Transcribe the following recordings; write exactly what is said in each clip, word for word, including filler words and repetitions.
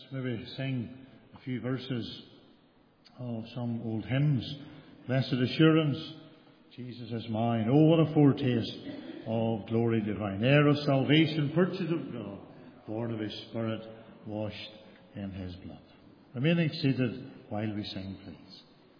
maybe sing a few verses of some old hymns. Blessed assurance, Jesus is mine. Oh, what a foretaste of glory divine. Heir of salvation, purchased of God, born of His Spirit, washed in His blood. Remaining seated while we sing, please.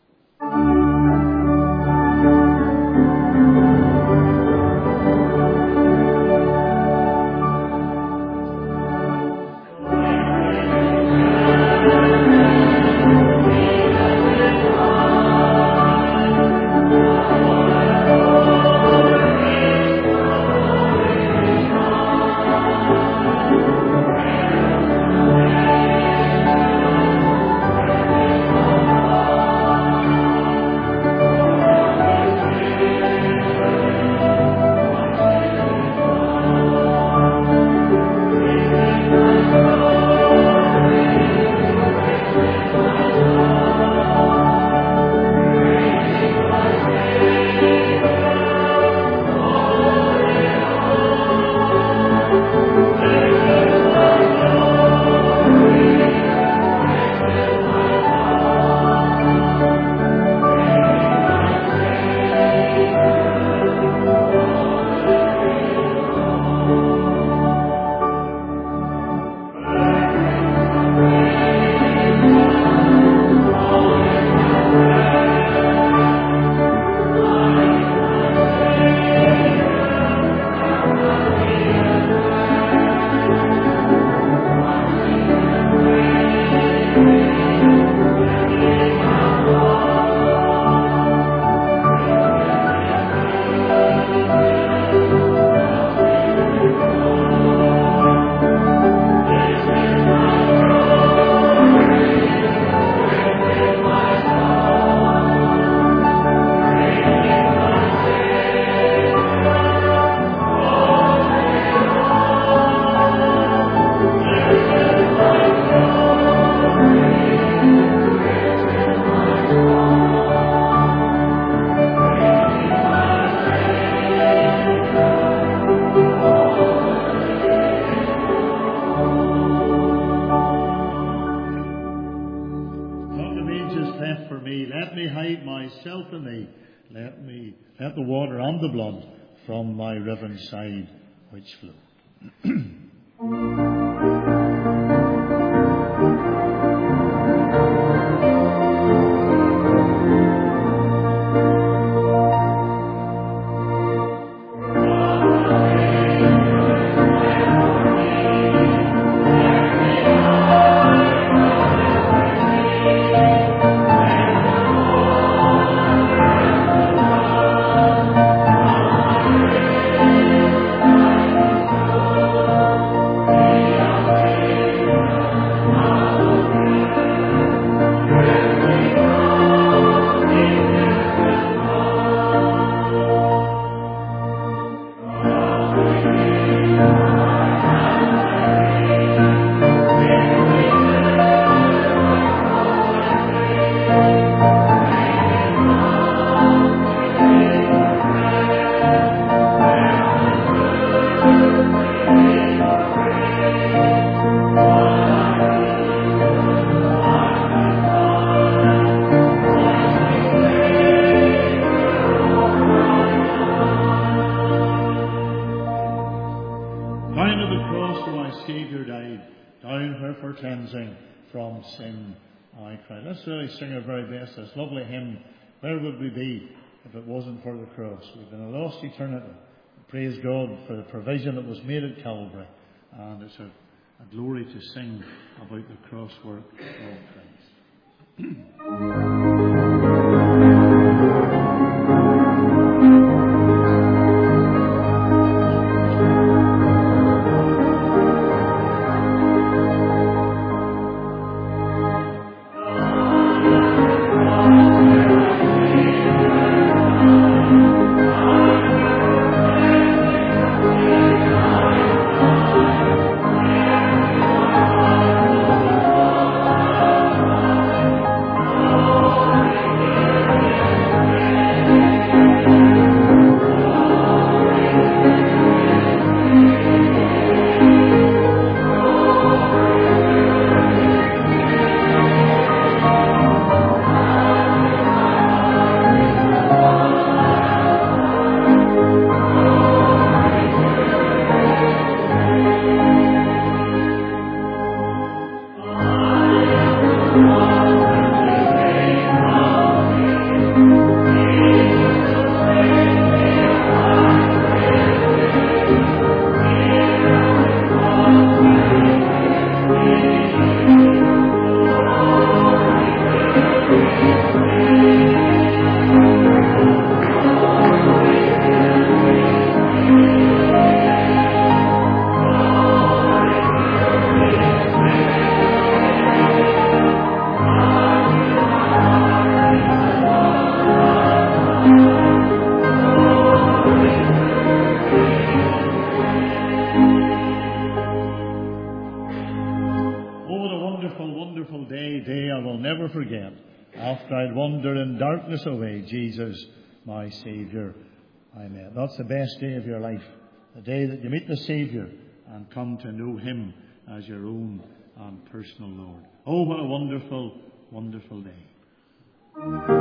Side which flow. Sing our very best, this lovely hymn, Where Would We Be If It Wasn't for the Cross? We've been a lost eternity. Praise God for the provision that was made at Calvary, and it's a, a glory to sing about the cross work of Christ. Oh, wonderful, wonderful day, day I will never forget. After I'd wandered in darkness away, Jesus, my Saviour, I met. That's the best day of your life. The day that you meet the Saviour and come to know Him as your own and personal Lord. Oh, what a wonderful, wonderful day.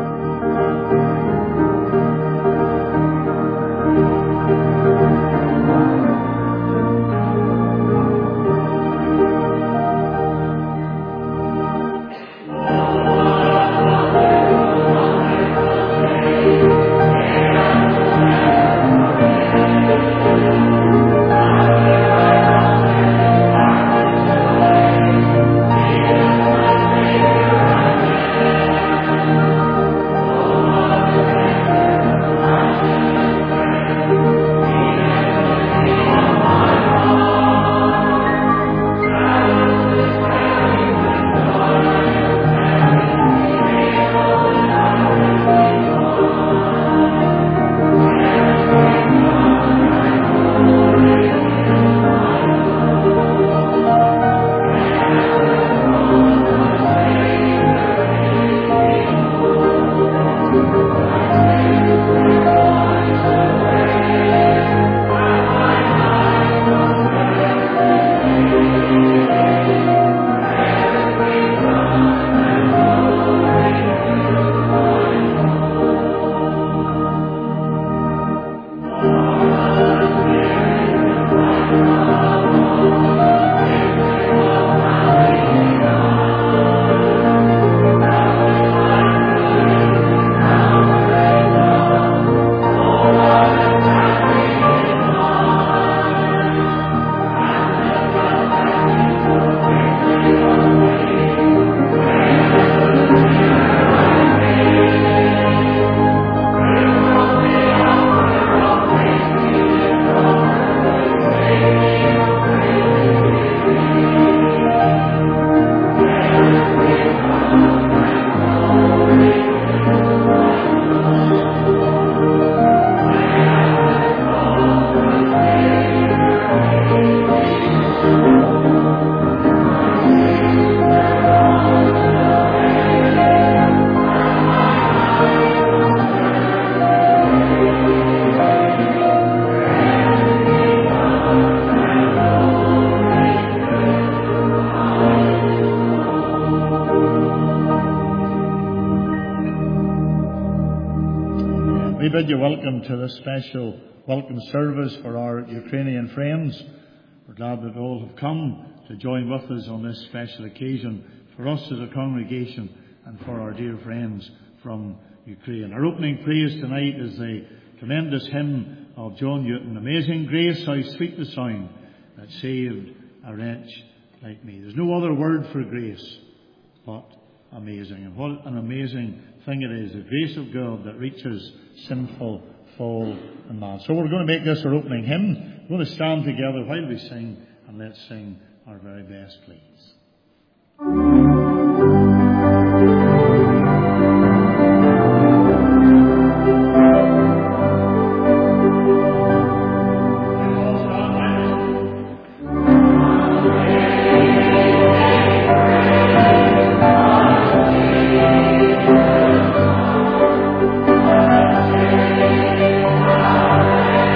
We bid you welcome to this special welcome service for our Ukrainian friends. We're glad that all have come to join with us on this special occasion for us as a congregation and for our dear friends from Ukraine. Our opening praise tonight is the tremendous hymn of John Newton, Amazing Grace, how sweet the sound that saved a wretch like me. There's no other word for grace but amazing. And what an amazing thing it is, the grace of God that reaches sinful, fall and man. So we're going to make this our opening hymn. We're going to stand together while we sing, and let's sing our very best, please.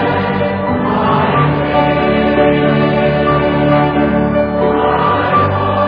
Oh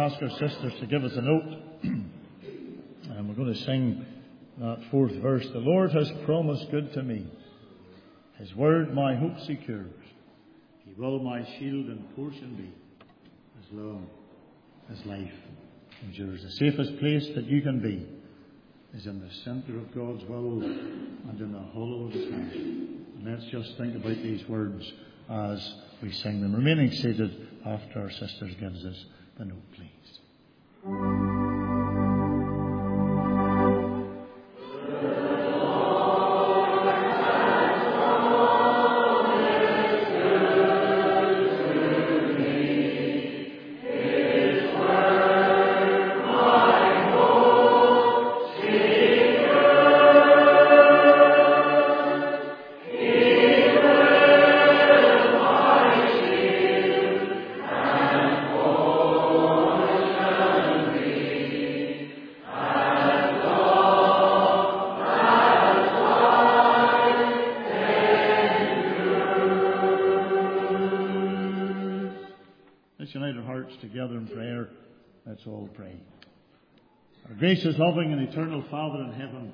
ask our sisters to give us a note. And we're going to sing that fourth verse. The Lord has promised good to me. His word my hope secures. He will my shield and portion be, as long as life endures. The safest place that you can be is in the centre of God's will and in the hollow of His hand. And let's just think about these words as we sing them. Remaining seated after our sisters gives us the note, please. Together in prayer, let's all pray. Our gracious, loving and eternal Father in heaven,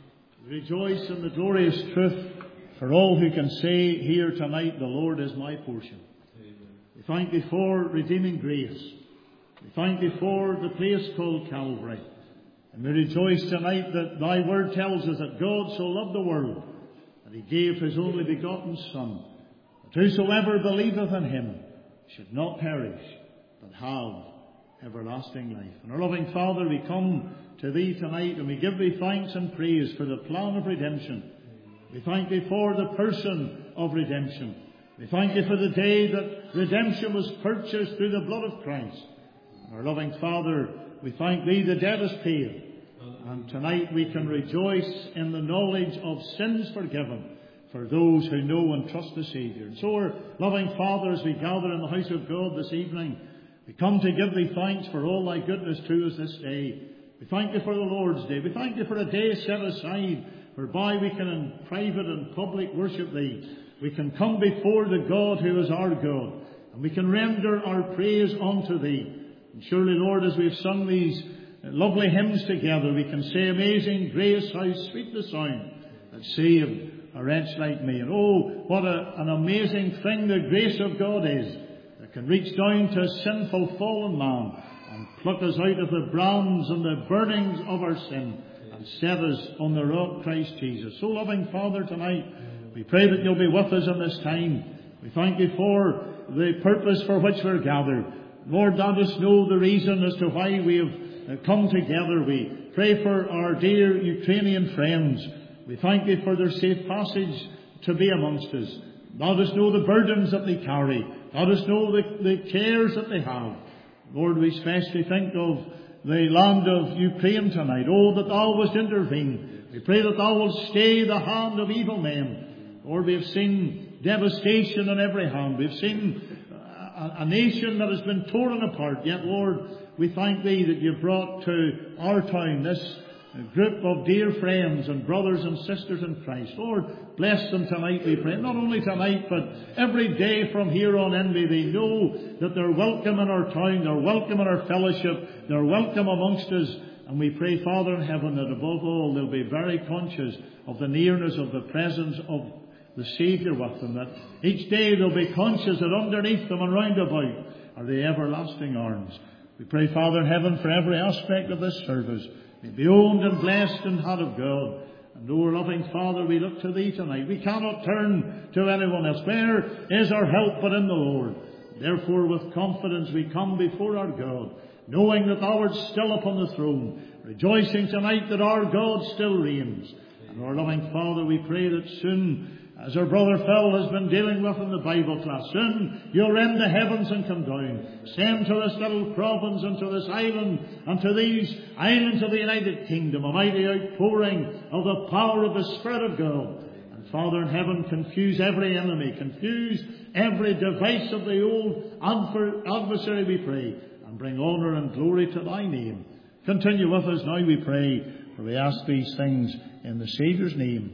rejoice in the glorious truth for all who can say here tonight, the Lord is my portion. Amen. We thank Thee for redeeming grace. We thank Thee for the place called Calvary. And we rejoice tonight that Thy word tells us that God so loved the world that He gave His only begotten Son, that whosoever believeth in Him should not perish, but have everlasting life. And our loving Father, we come to Thee tonight and we give Thee thanks and praise for the plan of redemption. We thank Thee for the person of redemption. We thank Thee for the day that redemption was purchased through the blood of Christ. And our loving Father, we thank Thee the debt is paid. And tonight we can rejoice in the knowledge of sins forgiven for those who know and trust the Saviour. And so our loving Father, as we gather in the house of God this evening, we come to give Thee thanks for all Thy goodness to us this day. We thank Thee for the Lord's Day. We thank Thee for a day set aside whereby we can in private and public worship Thee. We can come before the God who is our God, and we can render our praise unto Thee. And surely, Lord, as we've sung these lovely hymns together, we can say, Amazing grace, how sweet the sound that saved a wretch like me. And oh, what a, an amazing thing the grace of God is, that can reach down to a sinful fallen man and pluck us out of the brands and the burnings of our sin and set us on the rock Christ Jesus. So, loving Father, tonight we pray that You'll be with us in this time. We thank You for the purpose for which we're gathered. Lord, let us know the reason as to why we have come together. We pray for our dear Ukrainian friends. We thank Thee for their safe passage to be amongst us. Let us know the burdens that they carry. Let us know the, the cares that they have. Lord, we especially think of the land of Ukraine tonight. Oh, that Thou wouldst intervene. We pray that Thou wilt stay the hand of evil men. Lord, we have seen devastation on every hand. We've seen a, a nation that has been torn apart. Yet, Lord, we thank Thee that You've brought to our town this group of dear friends and brothers and sisters in Christ. Lord, bless them tonight, we pray. Not only tonight, but every day from here on in, may they know that they're welcome in our town, they're welcome in our fellowship, they're welcome amongst us. And we pray, Father in heaven, that above all they'll be very conscious of the nearness of the presence of the Saviour with them, that each day they'll be conscious that underneath them and round about are the everlasting arms. We pray, Father in heaven, for every aspect of this service may be owned and blessed and had of God. And, O our loving Father, we look to Thee tonight. We cannot turn to anyone else. Where is our help but in the Lord? Therefore, with confidence we come before our God, knowing that Thou art still upon the throne, rejoicing tonight that our God still reigns. And, our loving Father, we pray that soon, as our brother Phil has been dealing with in the Bible class, soon You'll rend the heavens and come down. Send to this little province and to this island and to these islands of the United Kingdom a mighty outpouring of the power of the Spirit of God. And Father in heaven, confuse every enemy, confuse every device of the old adversary, we pray, and bring honour and glory to Thy name. Continue with us now, we pray, for we ask these things in the Saviour's name.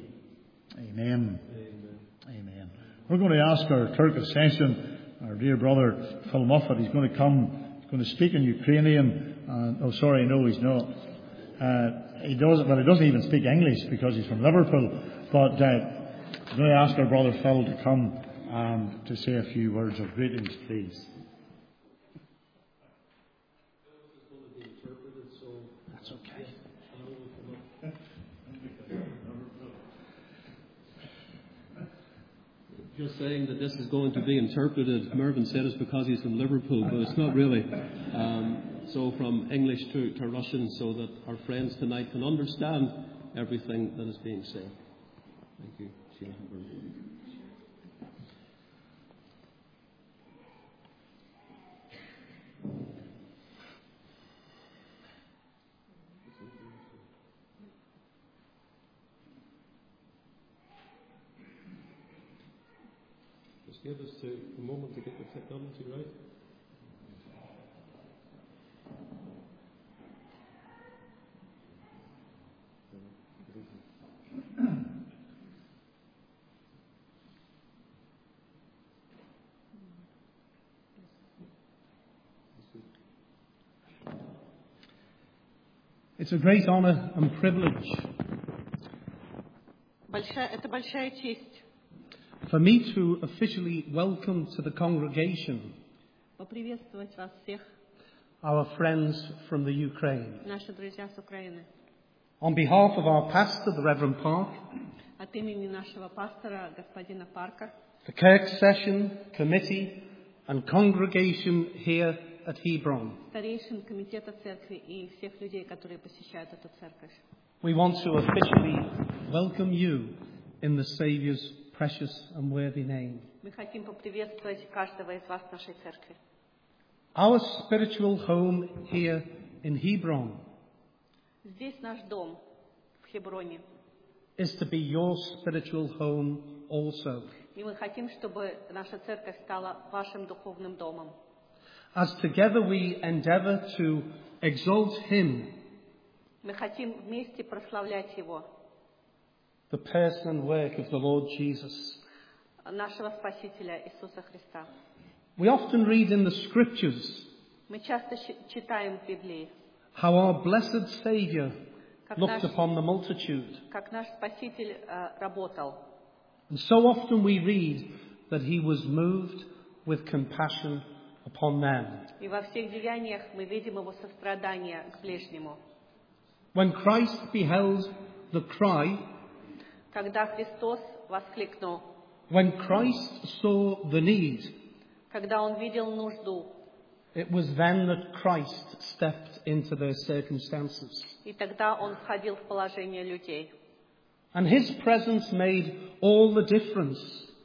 Amen. We're going to ask our clerk of session, our dear brother Phil Moffat, he's going to come, he's going to speak in Ukrainian. And, oh, sorry, no, he's not. Uh, he doesn't. Well, he doesn't even speak English because he's from Liverpool. But uh, I'm going to ask our brother Phil to come um, to say a few words of greetings, please. That's okay. Just saying that this is going to be interpreted. Mervyn said it's because he's from Liverpool, but it's not really. Um, so from English to, to Russian, so that our friends tonight can understand everything that is being said. Thank you. Just give us a moment to get the technology right. It's a great honor and privilege Это большая честь for me to officially welcome to the congregation поприветствовать вас всех, our friends from the Ukraine. наши друзья с Украины. On behalf of our pastor, the Reverend Park, От имени нашего пастора, господина Парка, the Kirk Session Committee and congregation here at Hebron, старейшин комитета церкви и всех людей, которые посещают эту церковь. we want to officially welcome you in the Saviour's precious and worthy name. Мы хотим поприветствовать каждого из вас в нашей церкви. Our spiritual home here in Hebron Здесь наш дом, в Хеброне. is to be your spiritual home also. И мы хотим, чтобы наша церковь стала вашим духовным домом. As together we endeavour to exalt Him, Мы хотим вместе прославлять Его, the person and work of the Lord Jesus. нашего Спасителя Иисуса Христа. We often read in the Scriptures Мы часто читаем в Библии, how our blessed Saviour как looked наш, upon the multitude. как наш Спаситель э, работал. And so often we read that He was moved with compassion upon them. И во всех деяниях мы видим Его сострадание к ближнему. When Christ beheld the cry, Когда Христос воскликнул, when Christ saw the need, когда Он видел нужду, it was then that Christ stepped into their circumstances. и тогда Он входил в положение людей. And His presence made all the difference.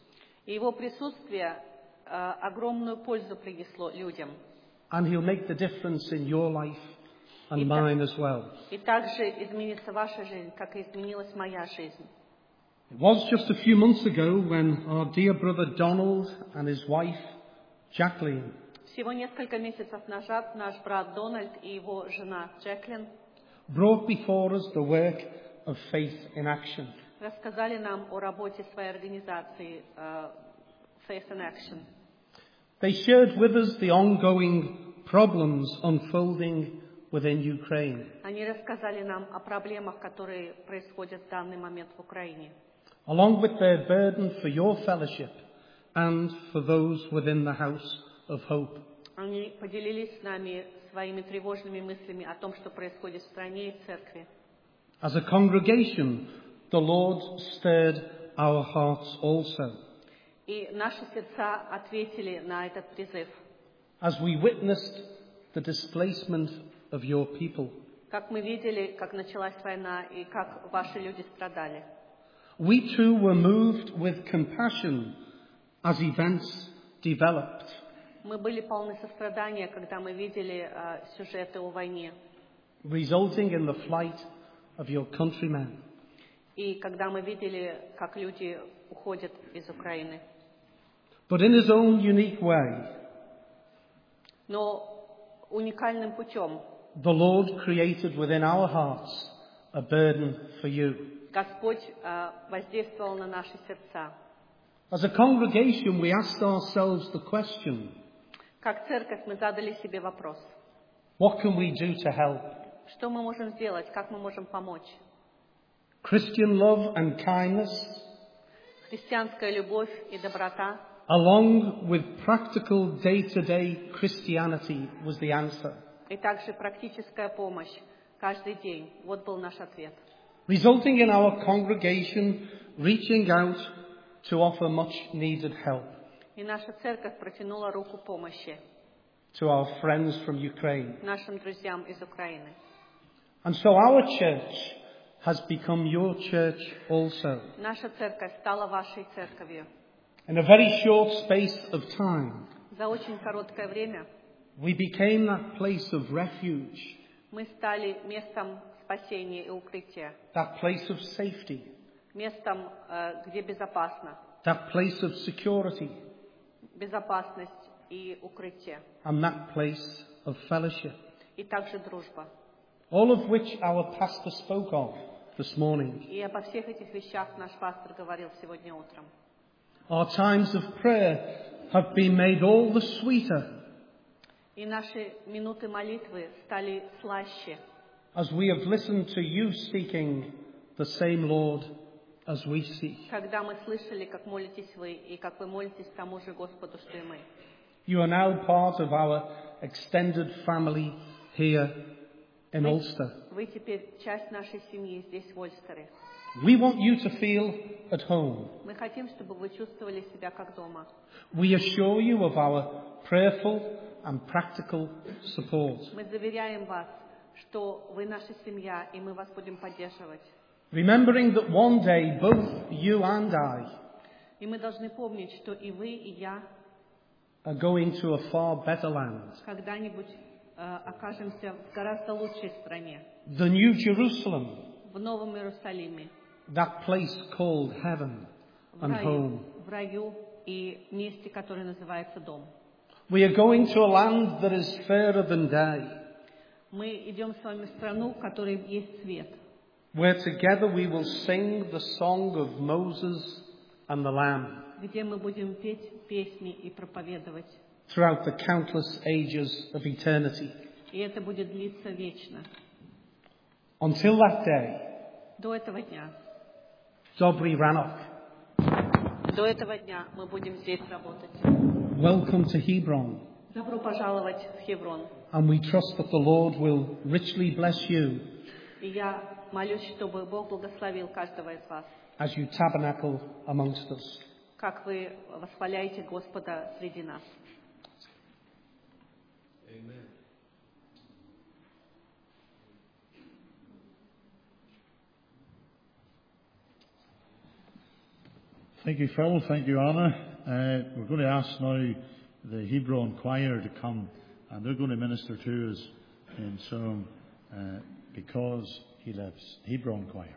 И Его присутствие э, огромную пользу принесло людям. And He'll make the difference in your life and mine as well. И также изменится ваша жизнь, как и изменилась моя жизнь. It was just a few months ago when our dear brother Donald and his wife, Jacqueline, Всего несколько месяцев назад наш брат Дональд и его жена Джеклин brought before us the work of Faith in Action. рассказали нам о работе своей организации uh, Faith in Action. They shared with us the ongoing problems unfolding within Ukraine, Они рассказали нам о проблемах, которые происходят в данный момент в Украине, along with their burden for your fellowship and for those within the house of hope. Они поделились с нами своими тревожными мыслями о том, что происходит в стране и в церкви. As a congregation, the Lord stirred our hearts also, И наши сердца ответили на этот призыв, as we witnessed the displacement of your people. как мы видели, как началась война и как ваши люди страдали. We too were moved with compassion as events developed. Мы были полны сострадания, когда мы видели uh, сюжеты о войне. Resulting in the flight of your countrymen. И когда мы видели, как люди уходят из Украины. But in His own unique way, Но уникальным путем the Lord created within our hearts a burden for you. Господь uh, воздействовал на наши сердца. As a congregation, we asked ourselves the question, Как церковь мы задали себе вопрос. What can we do to help? Что мы можем сделать? Как мы можем помочь? Christian love and kindness, Христианская любовь и доброта, along with practical day-to-day Christianity, was the answer, и также практическая помощь каждый день. Вот был наш ответ. resulting in our congregation reaching out to offer much needed help И наша церковь протянула руку помощи to our friends from Ukraine. нашим друзьям из Украины. And so our church has become your church also. Наша церковь стала вашей церковью. In a very short space of time, За очень короткое время we became that place of refuge, мы стали местом спасения и укрытия, that place of safety, местом, э, где безопасно, that place of security, безопасность и укрытие, and that place of fellowship. и также дружба. All of which our pastor spoke of this morning. И обо всех этих вещах наш пастор говорил сегодня утром. Our times of prayer have been made all the sweeter И наши минуты молитвы стали слаще, as we have listened to you seeking the same Lord as we seek. когда мы слышали, как молитесь вы, и как вы молитесь тому же Господу, что и мы. You are now part of our extended family here in Вы, Ulster. вы теперь часть нашей семьи здесь, в Ольстере. We want you to feel at home. Мы хотим, чтобы вы чувствовали себя как дома. We assure you of our prayerful and practical support. Мы заверяем вас, что вы наша семья, и мы вас будем поддерживать. Remembering that one day both you and I И мы должны помнить, что и вы, и я are going to a far better land. когда-нибудь э, окажемся в гораздо лучшей стране, The New Jerusalem, в Новом Иерусалиме, that place called heaven в and раю, home. в раю и месте, которое называется дом. We are going to a land that is fairer than day, Мы идем с вами в страну, в которой есть свет, where together we will sing the song of Moses and the Lamb где мы будем петь песни и проповедовать. throughout the countless ages of eternity. И это будет длиться вечно. Until that day, До этого дня. Dobry Rannoch, До этого дня мы будем здесь работать. welcome to Hebron, Добро пожаловать в Хеврон. and we trust that the Lord will richly bless you И я молюсь, чтобы Бог благословил каждого из вас, as you tabernacle amongst us. как вы восхваляете Господа среди нас. Thank you, Phil. Thank you, Anna. Uh, we're going to ask now the Hebron choir to come, and they're going to minister to us in song, uh, Because He Lives. Hebron choir.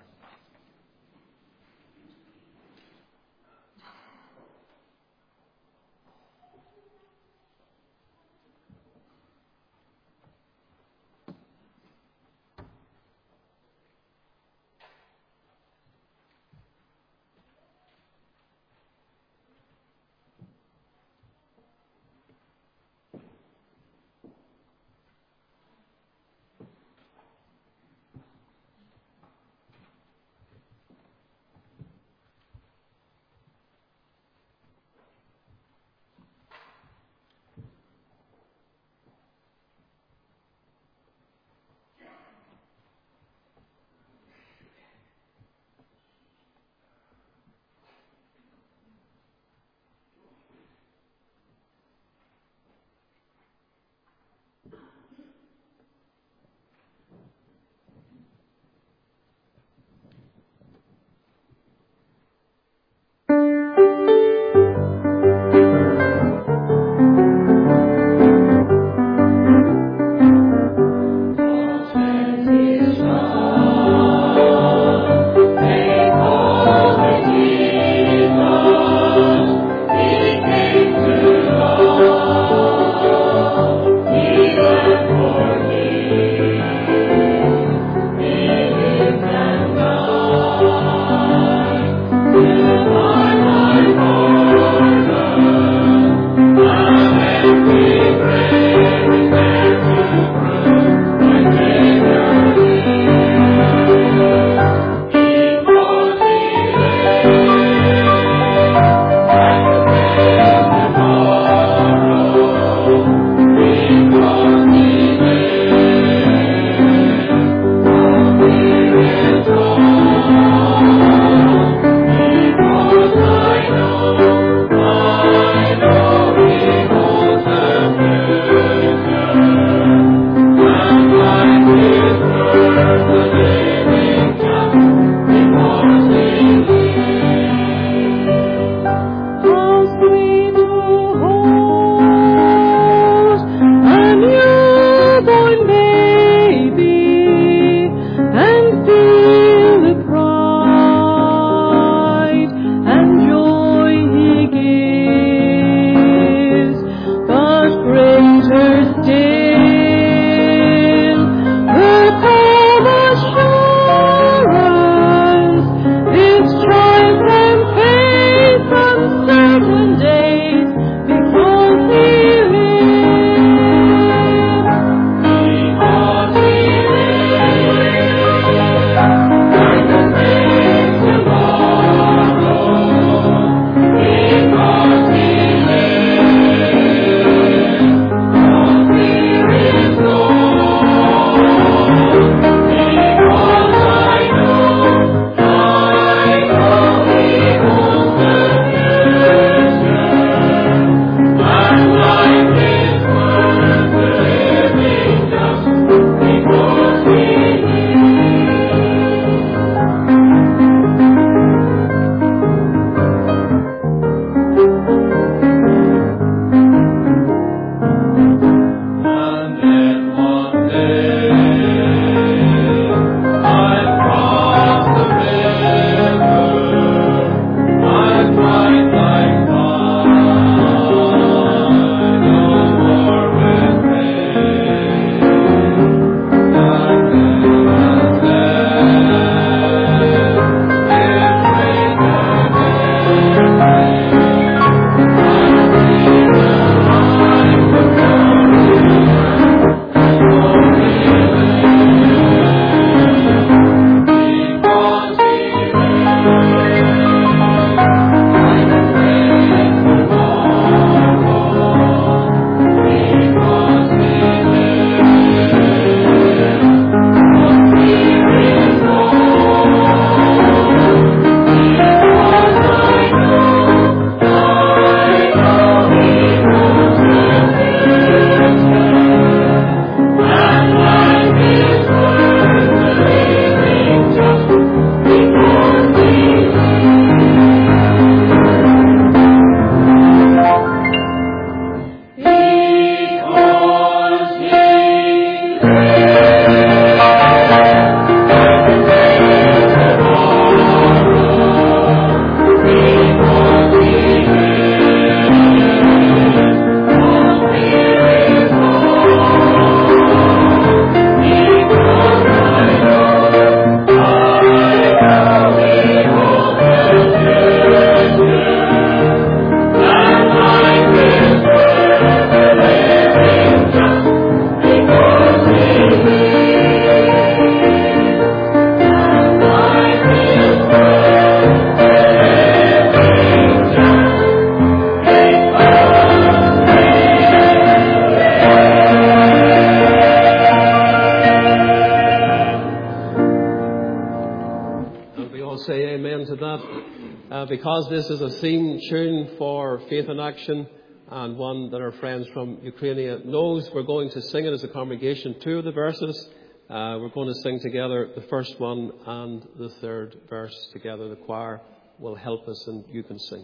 because this is a theme tune for Faith in Action, and one that our friends from Ukraine knows, we're going to sing it as a congregation, two of the verses. Uh, we're going to sing together the first one and the third verse together. The choir will help us, and you can sing.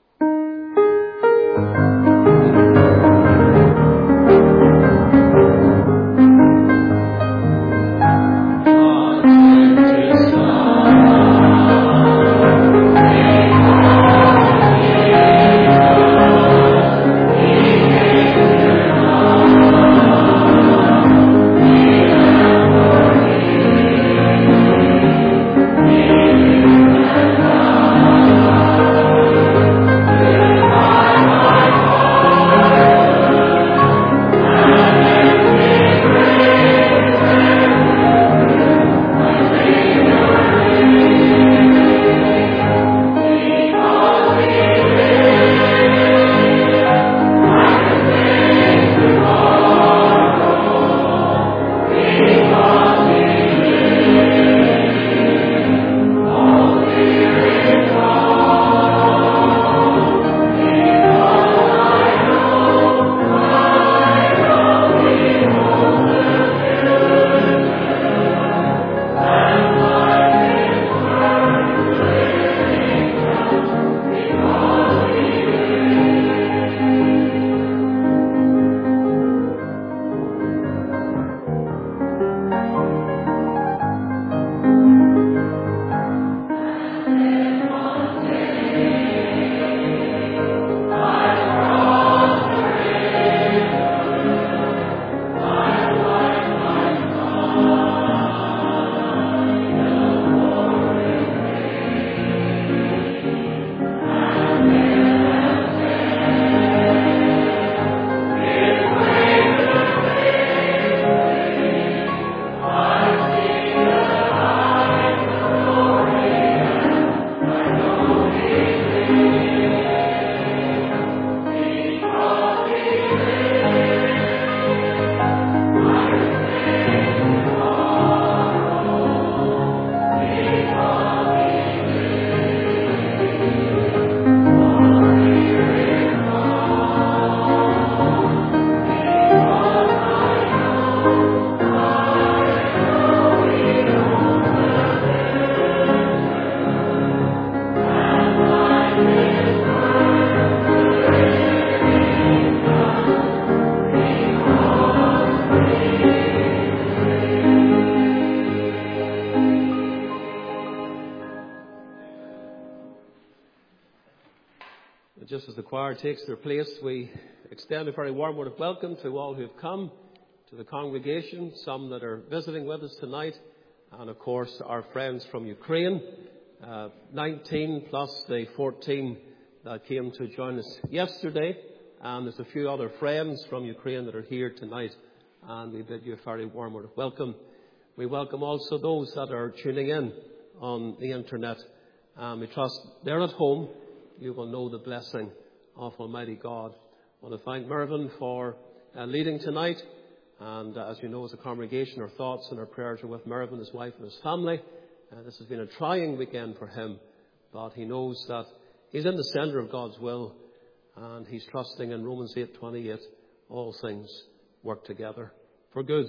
Just as the choir takes their place, we extend a very warm word of welcome to all who have come to the congregation, some that are visiting with us tonight, and of course our friends from Ukraine, uh, nineteen plus the fourteen that came to join us yesterday, and there's a few other friends from Ukraine that are here tonight, and we bid you a very warm word of welcome. We welcome also those that are tuning in on the internet, and we trust they're at home. You will know the blessing of Almighty God. I want to thank Mervyn for uh, leading tonight. And uh, as you know, as a congregation, our thoughts and our prayers are with Mervyn, his wife and his family. Uh, this has been a trying weekend for him. But he knows that he's in the centre of God's will. And he's trusting in Romans eight twenty-eight, all things work together for good.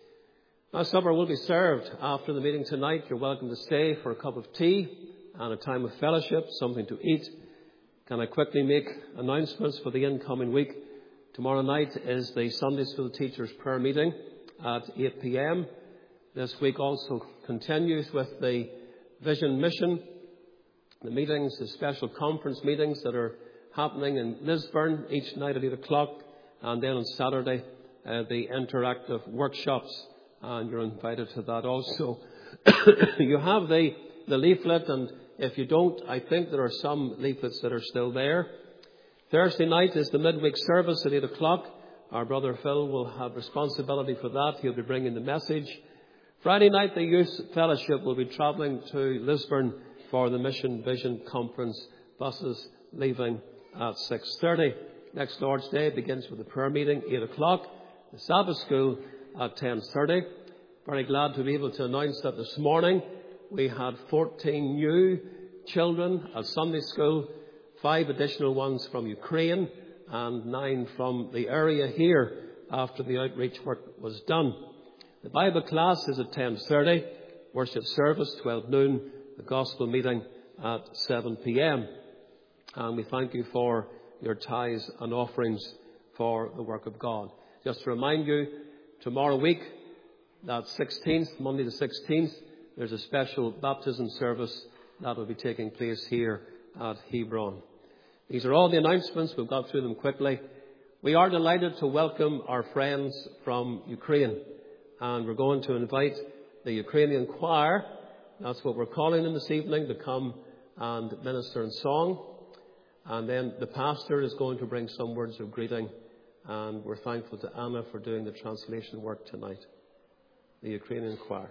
Now, supper will be served after the meeting tonight. You're welcome to stay for a cup of tea and a time of fellowship, something to eat. Can I quickly make announcements for the incoming week? Tomorrow night is the Sunday School Teachers Prayer Meeting at eight p.m. This week also continues with the Vision Mission, the meetings, the special conference meetings that are happening in Lisburn each night at eight o'clock. And then on Saturday, uh, the interactive workshops. And you're invited to that also. You have the, the leaflet, and if you don't, I think there are some leaflets that are still there. Thursday night is the midweek service at eight o'clock. Our brother Phil will have responsibility for that. He'll be bringing the message. Friday night, the Youth Fellowship will be travelling to Lisburn for the Mission Vision Conference. Buses leaving at six thirty. Next Lord's Day begins with the prayer meeting, eight o'clock. The Sabbath School at ten thirty. Very glad to be able to announce that this morning we had fourteen new children at Sunday school, five additional ones from Ukraine, and nine from the area here after the outreach work was done. The Bible class is at ten thirty, worship service twelve noon, the gospel meeting at seven p.m. And we thank you for your tithes and offerings for the work of God. Just to remind you, tomorrow week, that sixteenth, Monday the sixteenth, there's a special baptism service that will be taking place here at Hebron. These are all the announcements. We've got through them quickly. We are delighted to welcome our friends from Ukraine, and we're going to invite the Ukrainian choir, that's what we're calling them this evening, to come and minister in song. And then the pastor is going to bring some words of greeting, and we're thankful to Anna for doing the translation work tonight. The Ukrainian choir.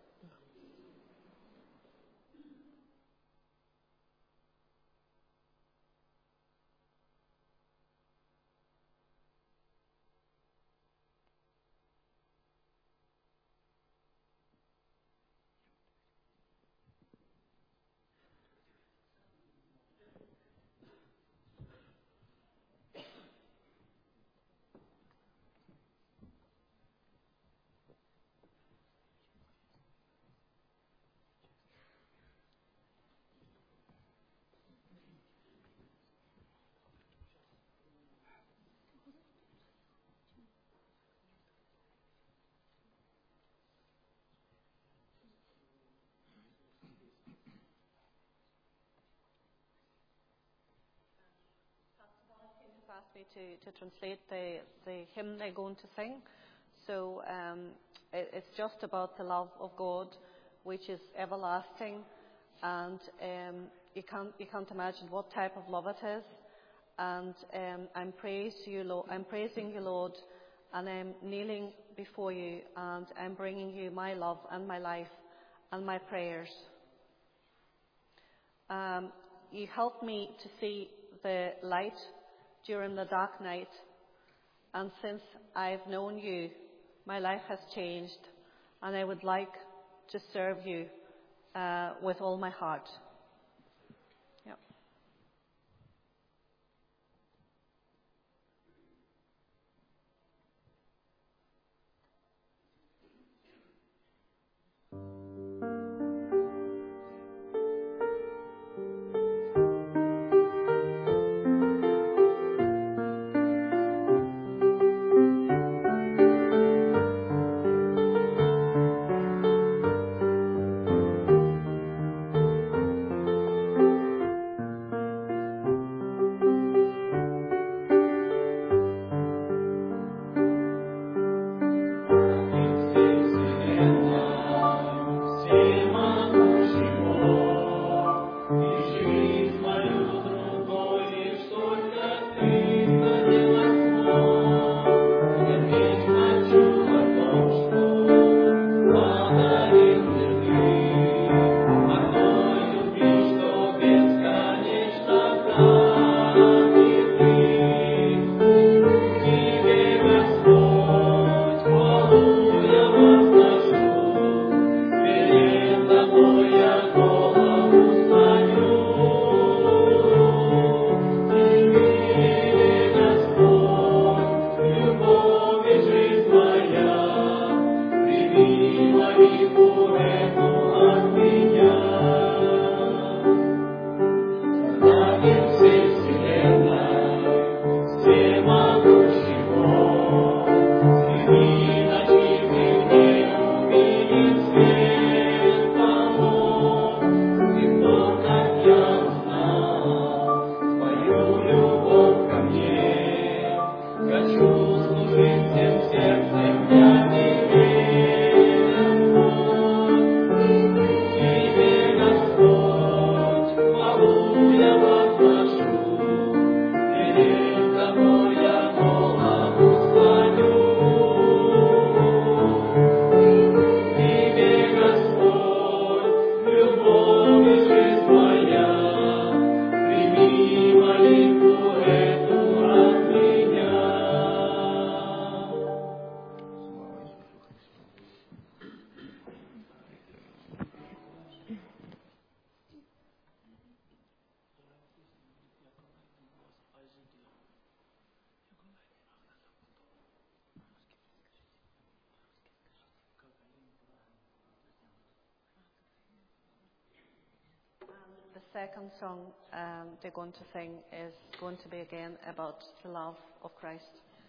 Asked me to, to translate the, the hymn they're going to sing. So um, it, it's just about the love of God, which is everlasting, and um, you can't you can't imagine what type of love it is. And um, I'm praise you, Lord. I'm praising you, Lord, and I'm kneeling before you, and I'm bringing you my love and my life and my prayers. Um, you help me to see the light during the dark night, and since I've known you, my life has changed, and I would like to serve you uh, with all my heart. Yep. second song um, they're going to sing is going to be again about the love of Christ.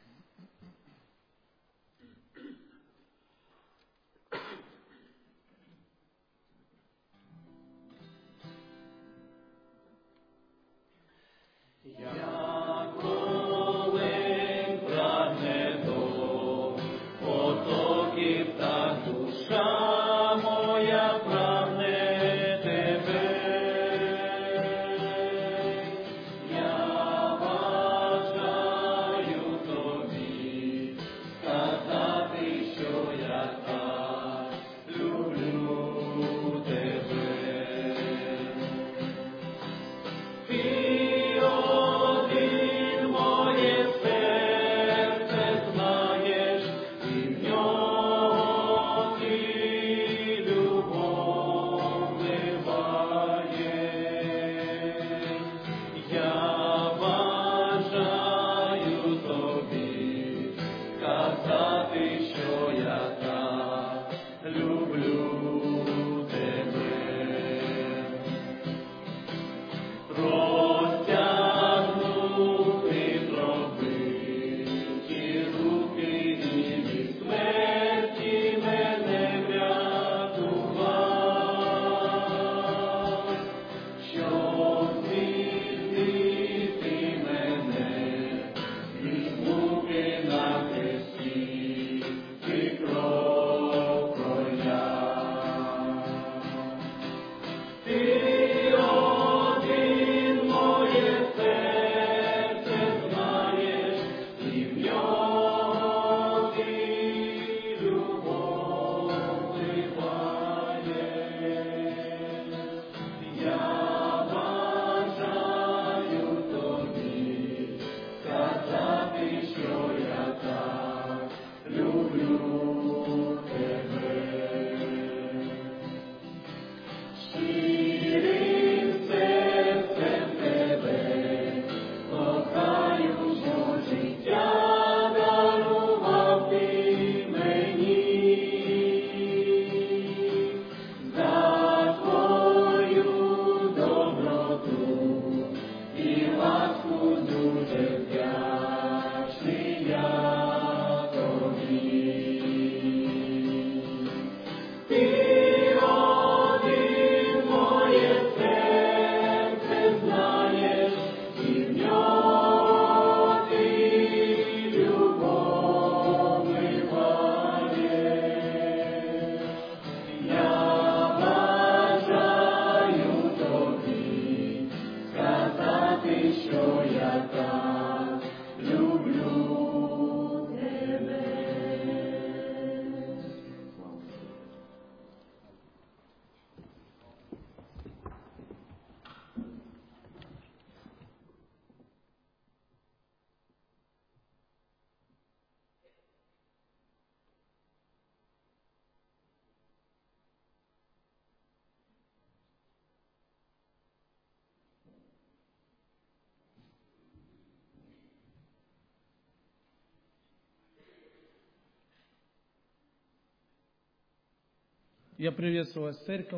Я приветствую вас, церковь.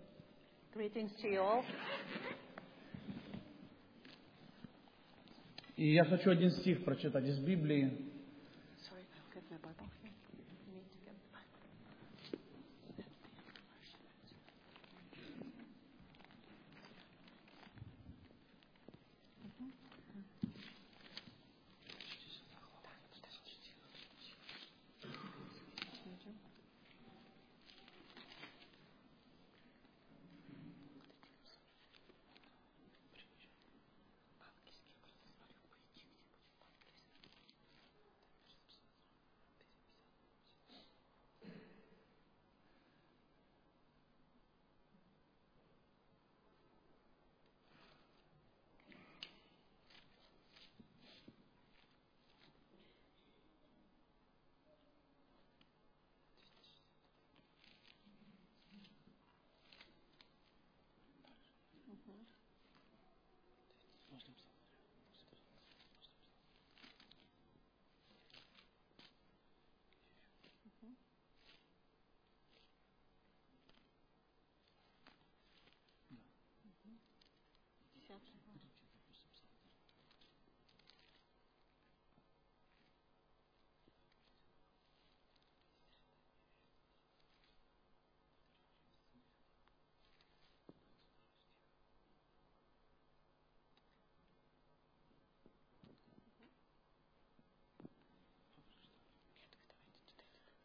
Greetings to you all. И я хочу один стих прочитать из Библии. Sorry, I'll get my Bible here. You need to get the Bible.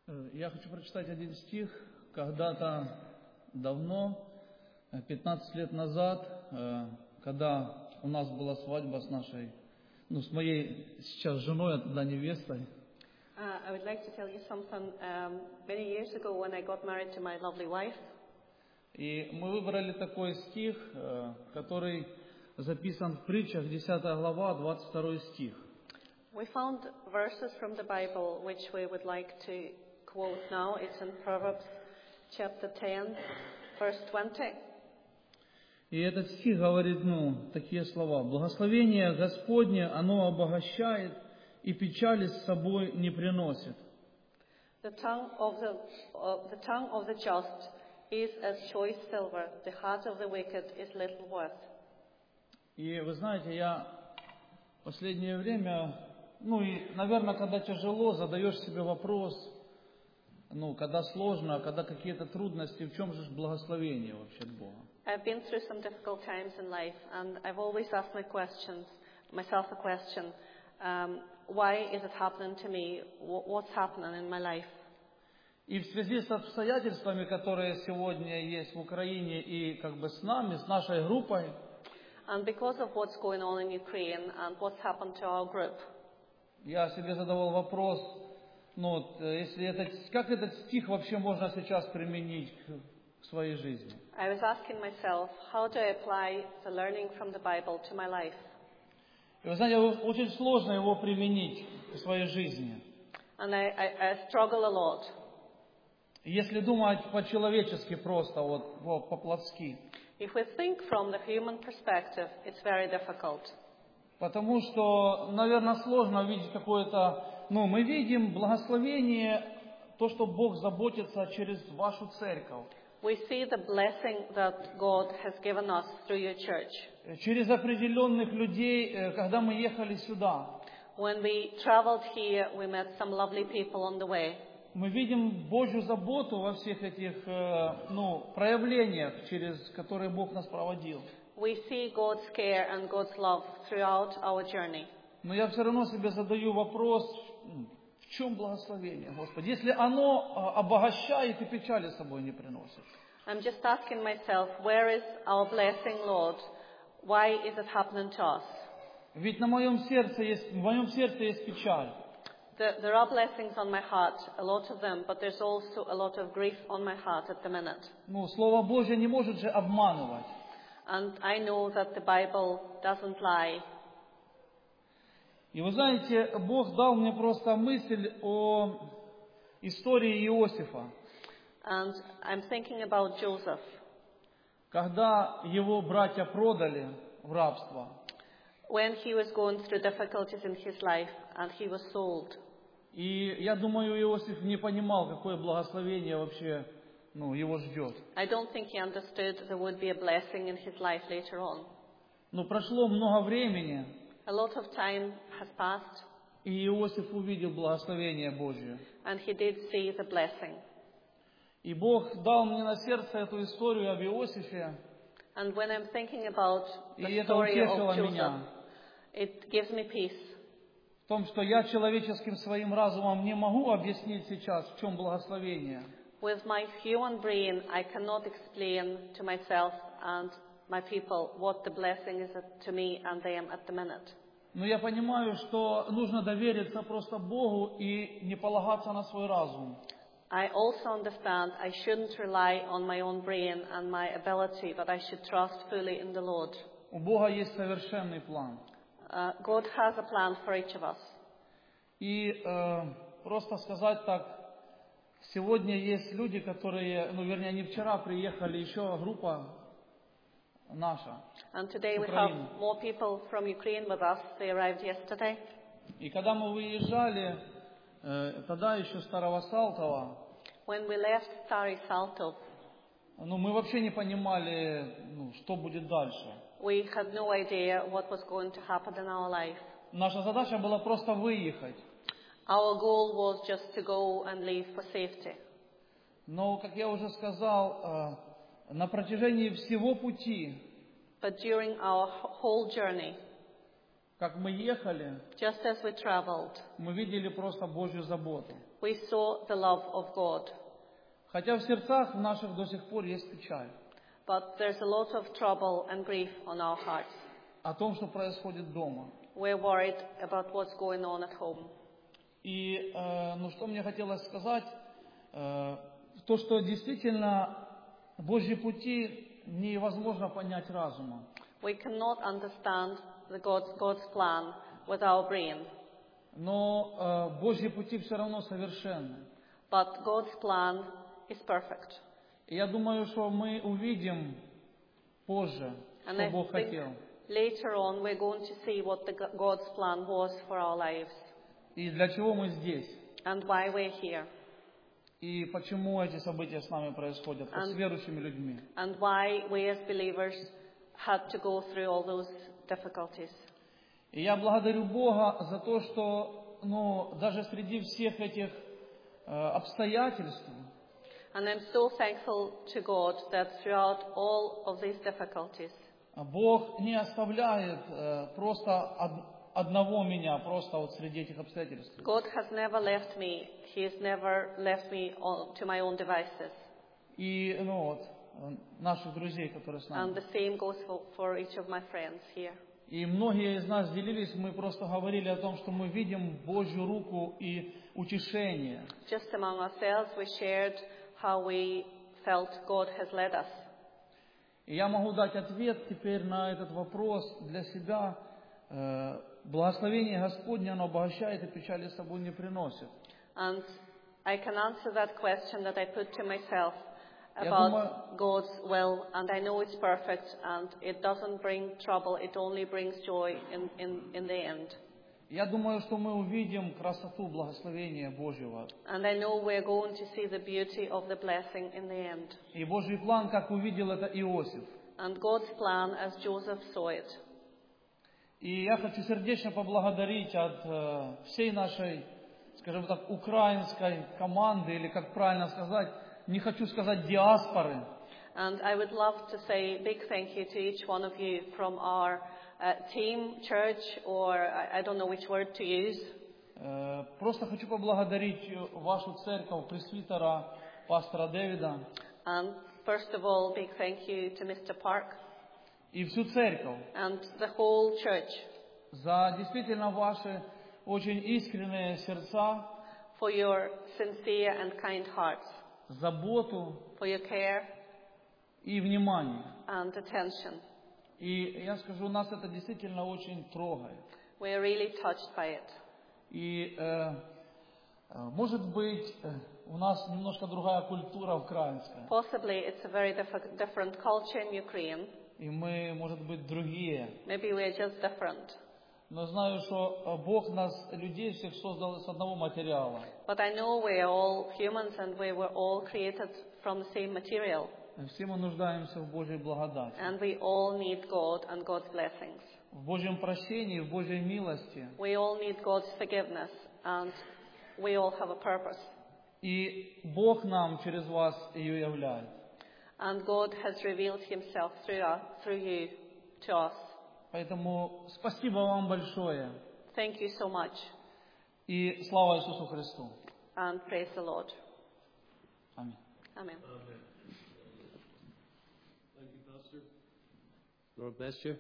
Я хочу прочитать один стих. Когда-то давно, пятнадцать лет назад, когда у нас была свадьба с нашей, ну, с моей сейчас женой, а тогда невестой. Uh, I would like to tell you something. Um, many years ago, when I got married to my lovely wife, И мы выбрали такой стих, который записан в притчах, десятая глава, двадцать второй стих. we found verses from the Bible which we would like to quote now. It's in Proverbs chapter ten, verse twenty. И этот стих говорит, ну, такие слова. «Благословение Господне, оно обогащает, и печали с собой не приносит». The tongue of the, uh, the tongue of the just is as choice silver. The heart of the wicked is little worth. И вы знаете, я в последнее время, ну и, наверное, когда тяжело, задаешь себе вопрос, ну, когда сложно, когда какие-то трудности, в чем же благословение вообще от Бога? I've been through some difficult times in life, and I've always asked my questions, myself a question: um, why is it happening to me? Wh- What's happening in my life? И в связи с обстоятельствами, которые сегодня есть в Украине и как бы с нами, с нашей группой, And because of what's going on in Ukraine and what's happened to our group, я себе задавал вопрос, ну, вот, если этот, как этот стих вообще можно сейчас применить к, к своей жизни? I was asking myself, how do I apply the learning from the Bible to my life? И вы знаете, очень сложно его применить к своей жизни. And I, I, I struggle a lot. Если думать по-человечески просто, вот, вот по-плотски. If we think from the human perspective, it's very difficult. Потому что, наверное, сложно увидеть какое-то... Ну, мы видим благословение, то, что Бог заботится через вашу церковь. We see the blessing that God has given us through your church. Через определенных людей, когда мы ехали сюда. When we traveled here, we met some lovely people on the way. Мы видим Божью заботу во всех этих, ну, проявлениях, через которые Бог нас проводил. We see God's care and God's love throughout our journey. Но я все равно себе задаю вопрос, в чем благословение, Господи, если оно обогащает и печали с собой не приносит. I'm just asking myself, where is our blessing, Lord? Why is it happening to us? Ведь на моем сердце есть, в моем сердце есть печаль. There, there are blessings on my heart, a lot of them, but there's also a lot of grief on my heart at the minute. Ну, Слово Божье не может же обманывать. And I know that the Bible doesn't lie. И вы знаете, Бог дал мне просто мысль о истории Иосифа. And I'm thinking about Joseph. Когда его братья продали в рабство. When he was going through difficulties in his life and he was sold. И я думаю, Иосиф не понимал, какое благословение вообще, ну, его ждет. I don't think he understood there would be a blessing in his life later on. Но прошло много времени. A lot of time has passed. И Иосиф увидел благословение Божье. And he did see the blessing. И Бог дал мне на сердце эту историю об Иосифе. And when I'm thinking about И the это story утешило of Joseph, меня. it gives me peace. В том, что я человеческим своим разумом не могу объяснить сейчас, в чем благословение. With my human brain, I cannot explain to myself and my people what the blessing is to me and them at the minute. Но я понимаю, что нужно довериться просто Богу и не полагаться на свой разум. I also understand I shouldn't rely on my own brain and my ability, but I should trust fully in the Lord. У Бога есть совершенный план. Uh, God has a plan for each of us. И э, просто сказать так, сегодня есть люди, которые, ну, вернее, не вчера приехали, еще группа наша. And today we have more people from Ukraine with us. They arrived yesterday. И когда мы выезжали, э, тогда еще Старого Салтова, When we left Stary Saltov, ну, мы вообще не понимали, ну, что будет дальше. we had no idea what was going to happen in our life. Наша задача была просто выехать. Our goal was just to go and leave for safety. Но, как я уже сказал, э, на протяжении всего пути But during our whole journey, как мы ехали, just as we traveled, мы видели просто Божью заботу. we saw the love of God. Хотя в сердцах наших до сих пор есть печаль But there's a lot of trouble and grief on our hearts. о том, что происходит дома. We're worried about what's going on at home. И э, ну, что мне хотелось сказать, э, то, что действительно Божьи пути невозможно понять разумом. We cannot understand the God's, God's plan with our brain, Но э, Божьи пути все равно совершенны. but God's plan is perfect. И я думаю, что мы увидим позже, And что I Бог think хотел. later on we're going to see what the, God's plan was for our lives И для чего мы здесь. and why we're here И почему эти события с нами происходят, как с верующими людьми. and why we as believers had to go through all those difficulties. И я благодарю Бога за то, что ну, даже среди всех этих э, обстоятельств And I'm so thankful to God that throughout all of these difficulties, Бог не оставляет э, просто од- одного меня, просто вот среди этих обстоятельств. God has never left me. He has never left me on, to my own devices. И ну, вот, э, наших друзей, которые с нами. And the same goes for, for each of my friends here. И многие из нас делились, мы просто говорили о том, что мы видим Божью руку и утешение. Just among ourselves, we shared how we felt God has led us. И я могу дать ответ теперь на этот вопрос для себя. Э, Благословение Господне, оно обогащает и печали с собой не приносит. And I can answer that question that I put to myself Я about думаю- God's will, and I know it's perfect, and it doesn't bring trouble, it only brings joy in, in, in the end. Я думаю, что мы увидим красоту благословения Божьего. And I know we're going to see the beauty of the blessing in the end. И Божий план, как увидел это Иосиф. And God's plan as Joseph saw it. И я хочу сердечно поблагодарить от э, всей нашей, скажем так, украинской команды, или как правильно сказать, не хочу сказать диаспоры, And I would love to say a big thank you to each one of you from our uh, team, church, or I, I don't know which word to use. Э, Просто хочу поблагодарить вашу церковь, пресвитера, пастора Дэвида And first of all, big thank you to Mister Park и всю церковь and the whole church за действительно ваши очень искренние сердца, for your sincere and kind hearts, заботу for your care и внимание. and attention. И я скажу, нас это действительно очень трогает. We are really touched by it. И, э, э, может быть, э, у нас немножко другая культура украинская, Possibly it's a very diff- different culture in Ukraine. и мы, может быть, другие. Maybe we're just different. Но знаю, что э, Бог нас, людей всех, создал с одного материала. But I know we are all humans and we were all created from the same material. И все мы нуждаемся в Божьей благодати, And we all need God and God's blessings. в Божьем прощении, в Божьей милости. We all need God's forgiveness and we all have a purpose. И Бог нам через вас ее являет. And God has revealed Himself through us, through you, to us. Поэтому спасибо вам большое. Thank you so much И слава Иисусу Христу. and praise the Lord. Аминь. Amen. Thank you, Pastor. Lord bless you.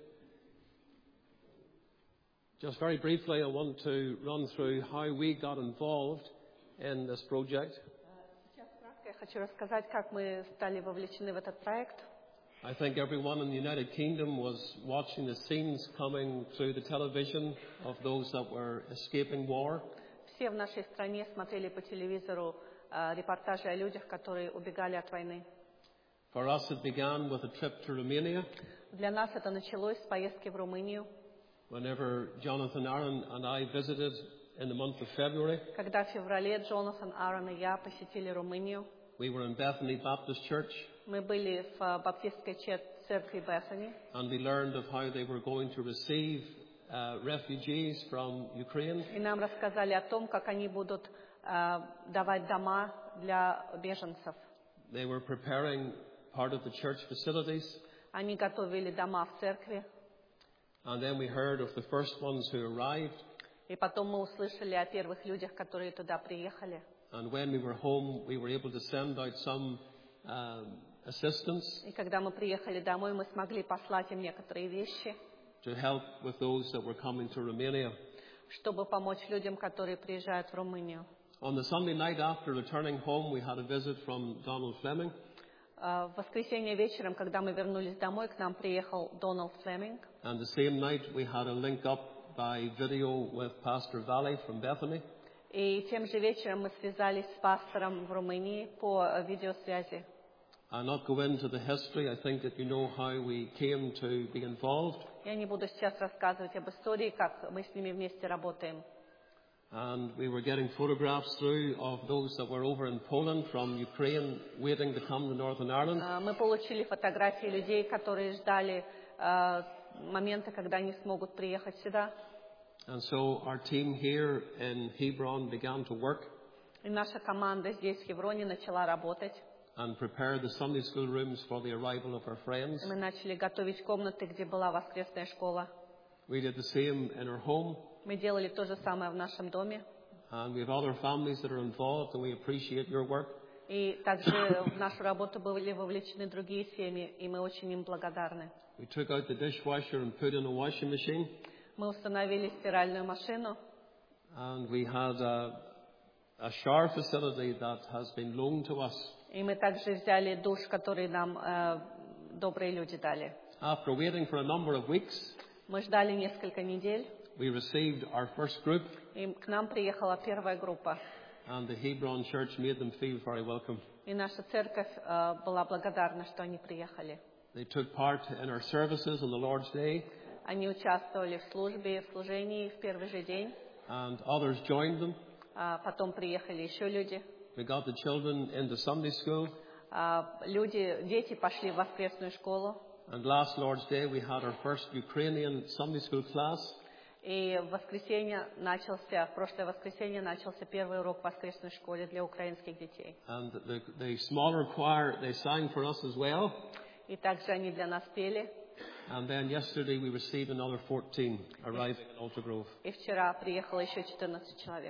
Just very briefly, I want to run through how we got involved in this project. Сейчас кратко я хочу рассказать, как мы стали вовлечены в этот проект. I think everyone in the United Kingdom was watching the scenes coming through the television of those that were escaping war. Все в нашей стране смотрели по телевизору э, репортажи о людях, которые убегали от войны. For us, it began with a trip to Romania. Для нас это началось с поездки в Румынию, Whenever Jonathan Aaron and I visited in the month of February, когда в феврале Джонатан, Аарон и я посетили Румынию. we were in Bethany Baptist Church, Мы были в э, баптистской чер- церкви Бethани, and we learned of how they were going to receive uh, refugees from Ukraine. и нам рассказали о том, как они будут э, давать дома для беженцев. They were preparing part of the church facilities, Они готовили дома в церкви, And then we heard of the first ones who arrived. И потом мы услышали о первых людях, которые туда приехали. And when we were home, we were able to send out some um, assistance И когда мы приехали домой, мы смогли послать им некоторые вещи, to help with those that were coming to Romania. чтобы помочь людям, которые приезжают в Румынию. On the Sunday night after returning home, we had a visit from Donald Fleming. В воскресенье вечером, когда мы вернулись домой, к нам приехал Дональд Флеминг. And the same night, we had a link up by video with Pastor Valley from Bethany. И тем же вечером мы связались с пастором в Румынии по видеосвязи. I'll not go into the history. I think that you know how we came to be involved. Я не буду сейчас рассказывать об истории, как мы с ними вместе работаем. And we were getting photographs through of those that were over in Poland from Ukraine waiting to come to Northern Ireland. Мы получили фотографии людей, которые ждали момента, когда они смогут приехать сюда. And so our team here in Hebron began to work И наша команда здесь, в Хевроне, начала работать. and prepare the Sunday school rooms for the arrival of our friends. Мы начали готовить комнаты, где была воскресная школа. We did the same in our home. Мы делали то же самое в нашем доме. And we have other families that are involved, and we appreciate your work. И также в нашу работу были вовлечены другие семьи, и мы очень им благодарны. We took out the dishwasher and put in a washing machine. Мы установили стиральную машину, And we had a, a shower facility that has been loaned to us. и мы также взяли душ, который нам э, добрые люди дали. After waiting for a number of weeks, Мы ждали несколько недель, we received our first group, и к нам приехала первая группа. and the Hebron Church made them feel very welcome. И наша церковь э, была благодарна, что они приехали. They took part in our services on the Lord's Day, Они участвовали в службе, в служении в первый же день. and others joined them. А потом приехали еще люди. We got the children into Sunday school, А люди, дети пошли в воскресную школу. and last Lord's Day we had our first Ukrainian Sunday school class. И в воскресенье начался, в прошлое воскресенье начался первый урок в воскресной школе для украинских детей. And the, the smaller choir, they sang for us as well. И также они для нас пели. And then yesterday we received another fourteen arriving in Altar Grove. И вчера приехало еще четырнадцать человек.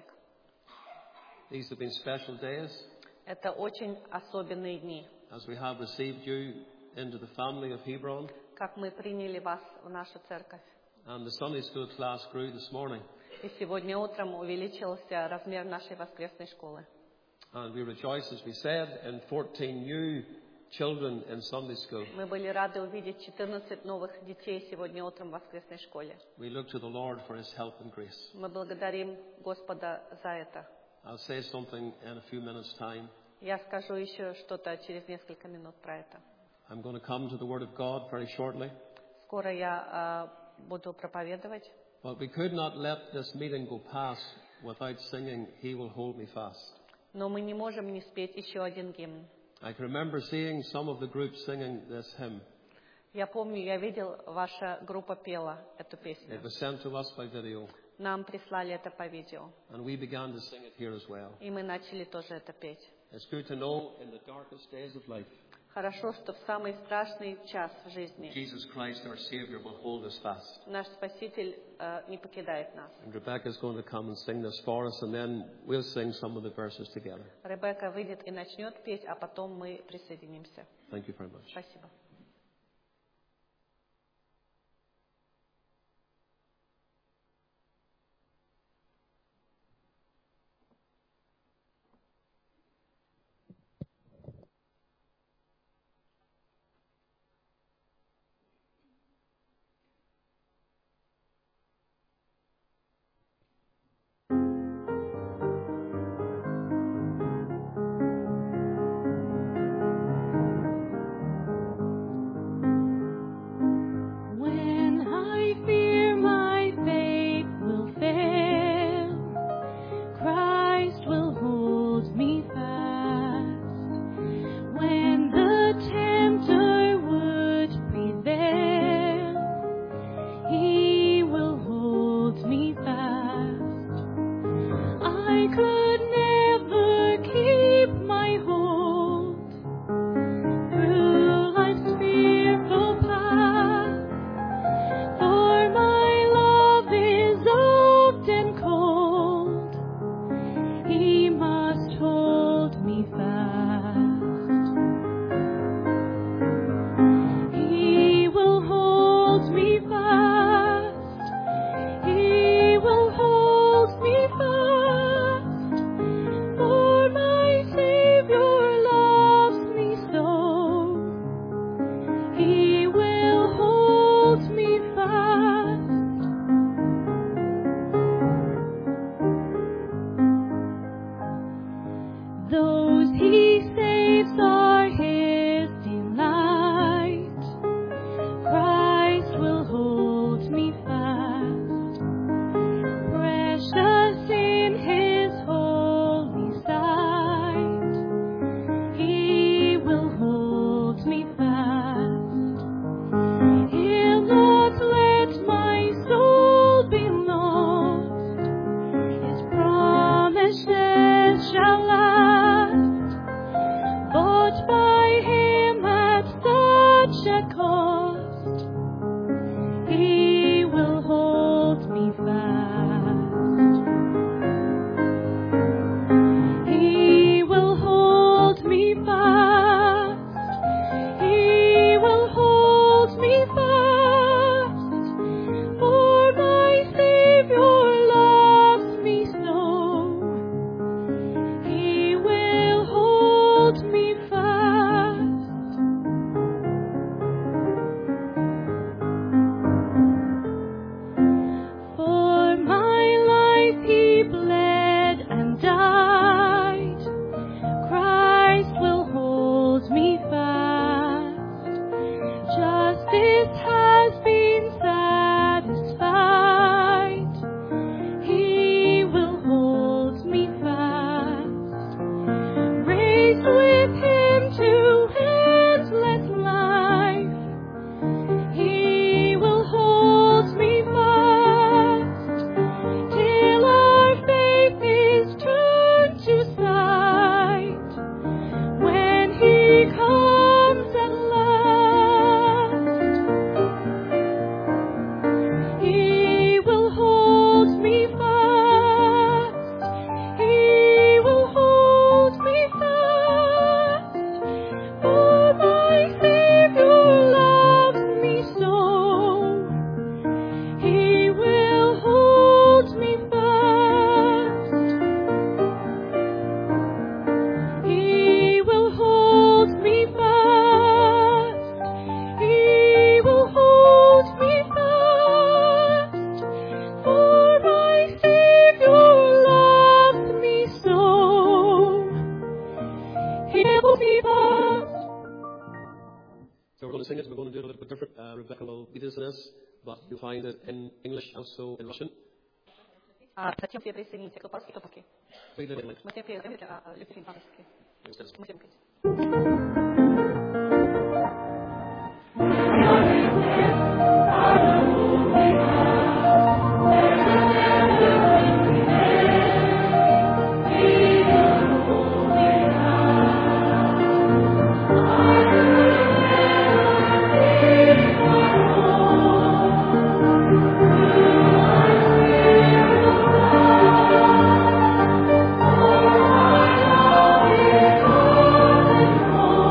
These have been special days Это очень особенные дни. as we have received you into the family of Hebron. Как мы приняли вас в нашу церковь. And the Sunday school class grew this morning. И сегодня утром увеличился размер нашей воскресной школы. And we rejoice, as we said, in fourteen new children in Sunday school. Мы были рады увидеть четырнадцать новых детей сегодня утром в воскресной школе. We look to the Lord for His help and grace. Мы благодарим Господа за это. I'll say something in a few minutes' time. Я скажу еще что-то через несколько минут про это. I'm going to come to the Word of God very shortly. Скоро я э, буду проповедовать. But we could not let this meeting go past without singing, He Will Hold Me Fast. Но мы не можем не спеть еще один гимн. I can remember seeing some of the groups singing this hymn. Я помню, я видел, ваша группа пела эту It песню. was sent to us by video, Нам прислали это по видео. and we began to sing it here as well. И мы начали тоже это петь. It's good to know in the darkest days of life, Хорошо, что в самый страшный час в жизни Jesus Christ, our Savior, will hold us fast. наш Спаситель э, не покидает нас. And Rebecca's going to come and sing this for us, and then we'll sing some of the verses together. Ребекка выйдет и начнет петь, а потом мы присоединимся. Thank you very much. Спасибо. Those he saves are his delight. Christ will hold me fast, precious in his holy sight. He will hold me fast. He'll not let my soul be lost. His promises shall last, bought by him at such a cost. He will hold me fast. He will hold me fast. He will hold me fast. For my Savior loves me so. He will hold me fast. For my life he bled and died. Christ will hold me fast. Justice has been satisfied. He will hold me fast. Raised with him to endless life. He will hold me fast till our faith is turned to sight. When he comes at last, he will hold me fast. He will hold me fast. For my Savior loves me so. He will hold me fast. He will hold me fast. He will hold me fast. For my Savior loves me so. He will hold me fast. So we're going to sing it. We're going to do it a little bit different. Uh, Rebecca will lead us in this, but you'll find it in English, also in Russian. А затем все присоединимся кто по-русски, кто по-русски. Read it in English. Мы все присоединимся, а Люсифин по-русски. Instead of- Мы всем петь. Oh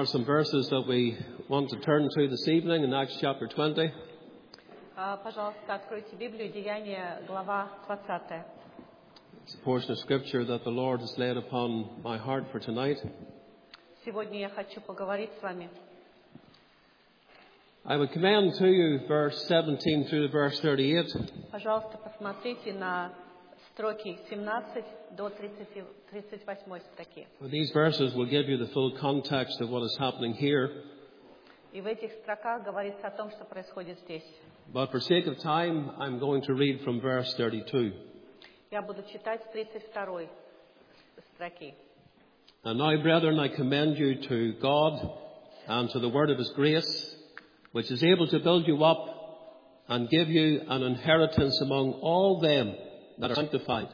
are some verses that we want to turn to this evening in Acts chapter twenty. А, Пожалуйста, откройте Библию, Деяния, глава двадцатая. It's a portion of scripture that the Lord has laid upon my heart for tonight. Сегодня я хочу поговорить с вами. I would commend to you verse seventeen through to verse thirty-eight. Пожалуйста, посмотрите на строки семнадцать до тридцать восьмой строки. These verses will give you the full context of what is happening here. И в этих строках говорится о том, что происходит здесь. But for sake of time, I'm going to read from verse thirty-two. Я буду читать с тридцать второй строки. And now, brethren, I commend you to God and to the word of his grace, which is able to build you up and give you an inheritance among all them that are sanctified.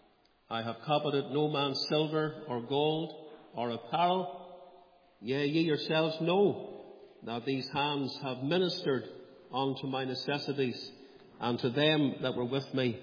I have coveted no man's silver or gold or apparel. Yea, ye yourselves know that these hands have ministered unto my necessities, and to them that were with me.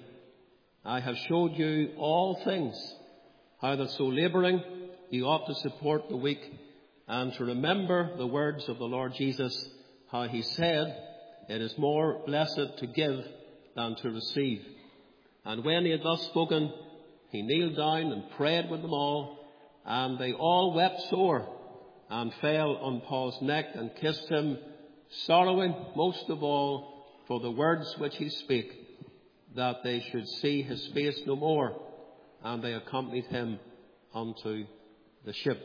I have showed you all things, how that so labouring ye ought to support the weak, and to remember the words of the Lord Jesus, how he said, it is more blessed to give than to receive. And when he had thus spoken, he kneeled down and prayed with them all, and they all wept sore, and fell on Paul's neck and kissed him, sorrowing most of all for the words which he spake, that they should see his face no more. And they accompanied him unto the ship.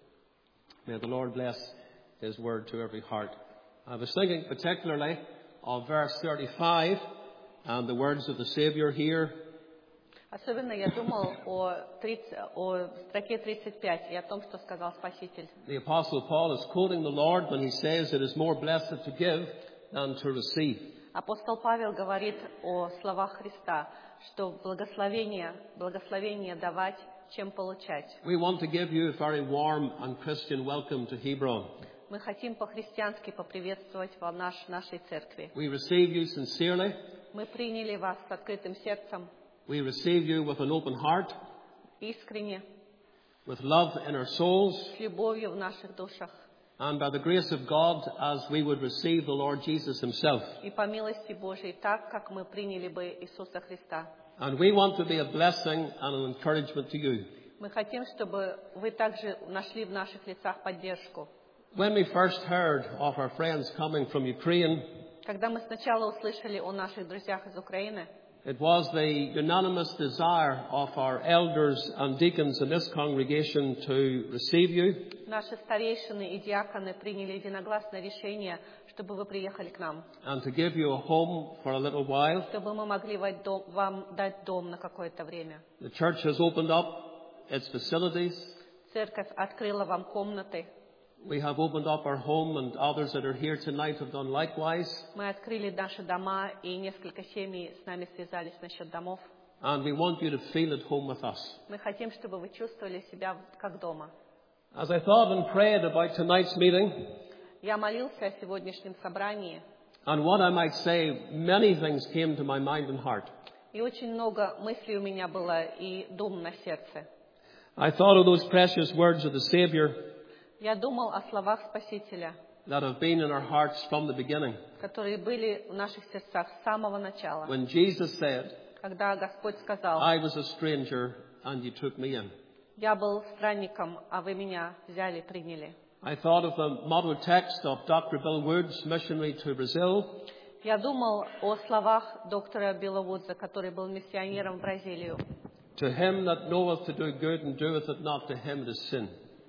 May the Lord bless his word to every heart. I was thinking particularly of verse thirty-five and the words of the Saviour here. Особенно я думал о, тридцать, о строке тридцать пять и о том, что сказал Спаситель. The Apostle Paul is quoting the Lord when he says it is more blessed to give than to receive. Апостол Павел говорит о словах Христа, что благословение, благословение давать, чем получать. We want to give you a very warm and Christian welcome to Hebron. Мы хотим по-христиански поприветствовать вас в наш, нашей церкви. We receive you sincerely. Мы приняли вас с открытым сердцем, We receive you with an open heart, искренне, with love in our souls, с любовью в наших душах. and by the grace of God, as we would receive the Lord Jesus himself. И по милости Божией, так, как мы приняли бы Иисуса Христа. And we want to be a blessing and an encouragement to you. Мы хотим, чтобы вы также нашли в наших лицах поддержку. When we first heard of our friends coming from Ukraine, Когда мы сначала услышали о наших друзьях из Украины, it was the unanimous desire of our elders and deacons in this congregation to receive you. наши старейшины и диаконы приняли единогласное решение, чтобы вы приехали к нам, And to give you a home for a little while. чтобы мы могли вам дать дом на какое-то время. The church has opened up its facilities. Церковь открыла вам комнаты. We have opened up our home, and others that are here tonight have done likewise. Мы открыли наши дома, и несколько семей с нами связались насчет домов. And we want you to feel at home with us. Мы хотим, чтобы вы чувствовали себя как дома. As I thought and prayed about tonight's meeting, Я молился о сегодняшнем собрании, and what I might say, many things came to my mind and heart. и очень много мыслей у меня было и дум на сердце. I thought of those precious words of the Saviour Я думал о словах Спасителя, that have been in our hearts from the beginning. которые были в наших сердцах с самого начала. When Jesus said, Когда Господь сказал: I was a stranger and you took me in. «Я был странником, а вы меня взяли, приняли». I thought of the motto text of Doctor Bill Woods, missionary to Brazil. Я думал о словах доктора Билла Вудза, который был миссионером в Бразилию. To him that knoweth to do good and doeth it not, to him it is sin.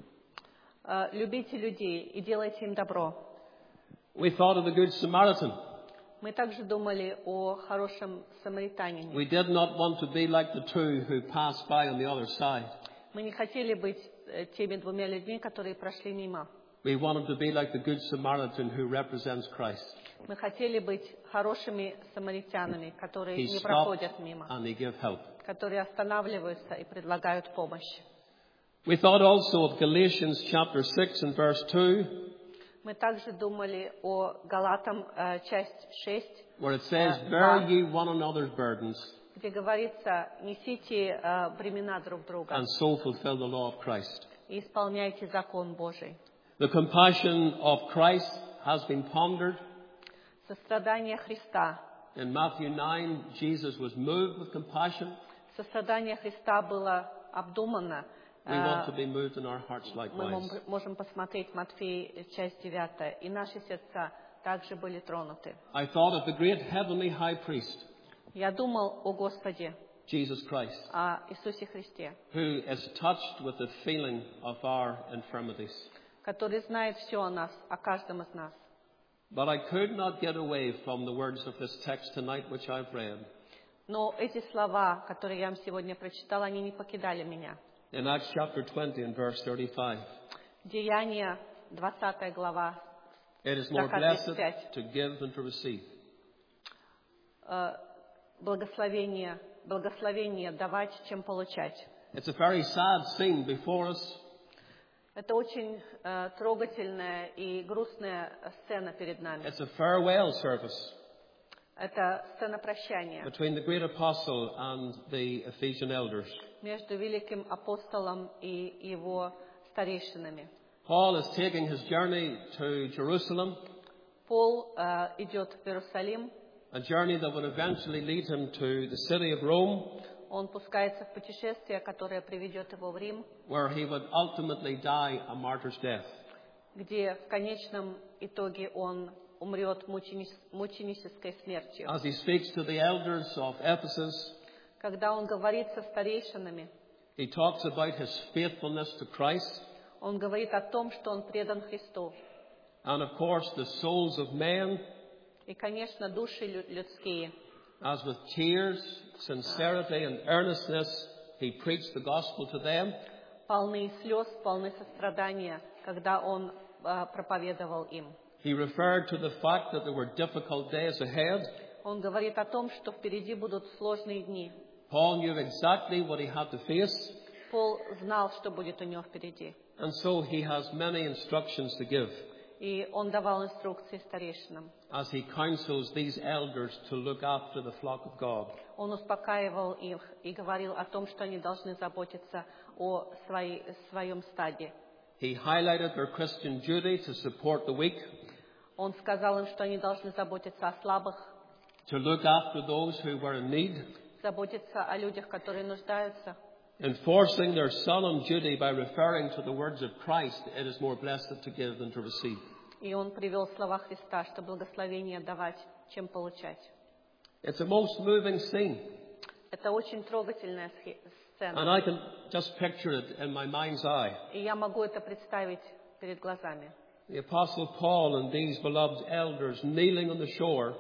«Э, Любите людей и делайте им добро. We thought of the Good Samaritan. Мы также думали о хорошем самаритянине. We did not want to be like the two who passed by on the other side. Мы не хотели быть э, теми двумя людьми, которые прошли мимо. We wanted to be like the Good Samaritan who represents Christ. Мы хотели быть хорошими самаритянами, которые He не stopped проходят мимо, and he gave help. которые останавливаются и предлагают помощь. We thought also of Galatians chapter six and verse two, Мы также думали о Галатам, э, часть шесть, where it says, Uh, bear wow. ye one another's burdens, где говорится: «Несите э, бремена друг друга and so fulfill the law of Christ. и исполняйте закон Божий». The compassion of Christ has been pondered. Сострадание Христа. In Matthew nine, Jesus was moved with compassion. Сострадание Христа было обдумано. We want to be moved in our hearts Мы likewise. можем посмотреть Матфея, часть девятая. И наши сердца также были тронуты. I thought of the great heavenly high priest, Я думал о Господе, Jesus Christ, о Иисусе Христе, who is touched with the feeling of our infirmities. который знает все о нас, о каждом из нас. But I could not get away from the words of this text tonight which I've read. Но эти слова, которые я вам сегодня прочитал, они не покидали меня. In Acts chapter twenty and verse thirty-five, Деяния, двадцатая глава, it is more blessed to give than to receive. э, благословение, благословение давать, чем получать. It's a very sad scene before us. Это очень э, трогательная и грустная сцена перед нами. It's a farewell service Это сцена прощания between the great apostle and the Ephesian elders. между великим апостолом и его старейшинами. Paul is taking his journey to Jerusalem, Пол э, идет в Иерусалим, a journey that would eventually lead him to the city of Rome, он пускается в путешествие, которое приведет его в Рим, where he would ultimately die a martyr's death. где в конечном итоге он умрет мученич- мученической смертью. As he speaks to the elders of Ephesus, Когда он говорит со старейшинами, he talks about his faithfulness to Christ, он говорит о том, что он предан Христу. and of course the souls of men, И, конечно, души лю- людские. as with tears, sincerity and earnestness, he preached the gospel to them. Полны слез, полны сострадания, когда он э, проповедовал им. He referred to the fact that there were difficult days ahead. Он говорит о том, что впереди будут сложные дни. Paul knew exactly what he had to face, Пол знал, что будет у него впереди. and so he has many instructions to give И он давал инструкции старейшинам. as he counsels these elders to look after the flock of God. Он успокаивал их и говорил о том, что они должны заботиться о своей, своем стаде. He highlighted their Christian duty to support the weak, Он сказал им, что они должны заботиться о слабых, to look after those who were in need, заботиться о людях, которые нуждаются. enforcing their solemn duty by referring to the words of Christ, it is more blessed to give than to receive. И он привел слова Христа, что благословение давать, чем получать. It's a most moving scene, Это очень трогательная схе- and сцена. I can just picture it in my mind's eye. И я могу это представить перед глазами. The Apostle Paul and these beloved elders kneeling on the shore,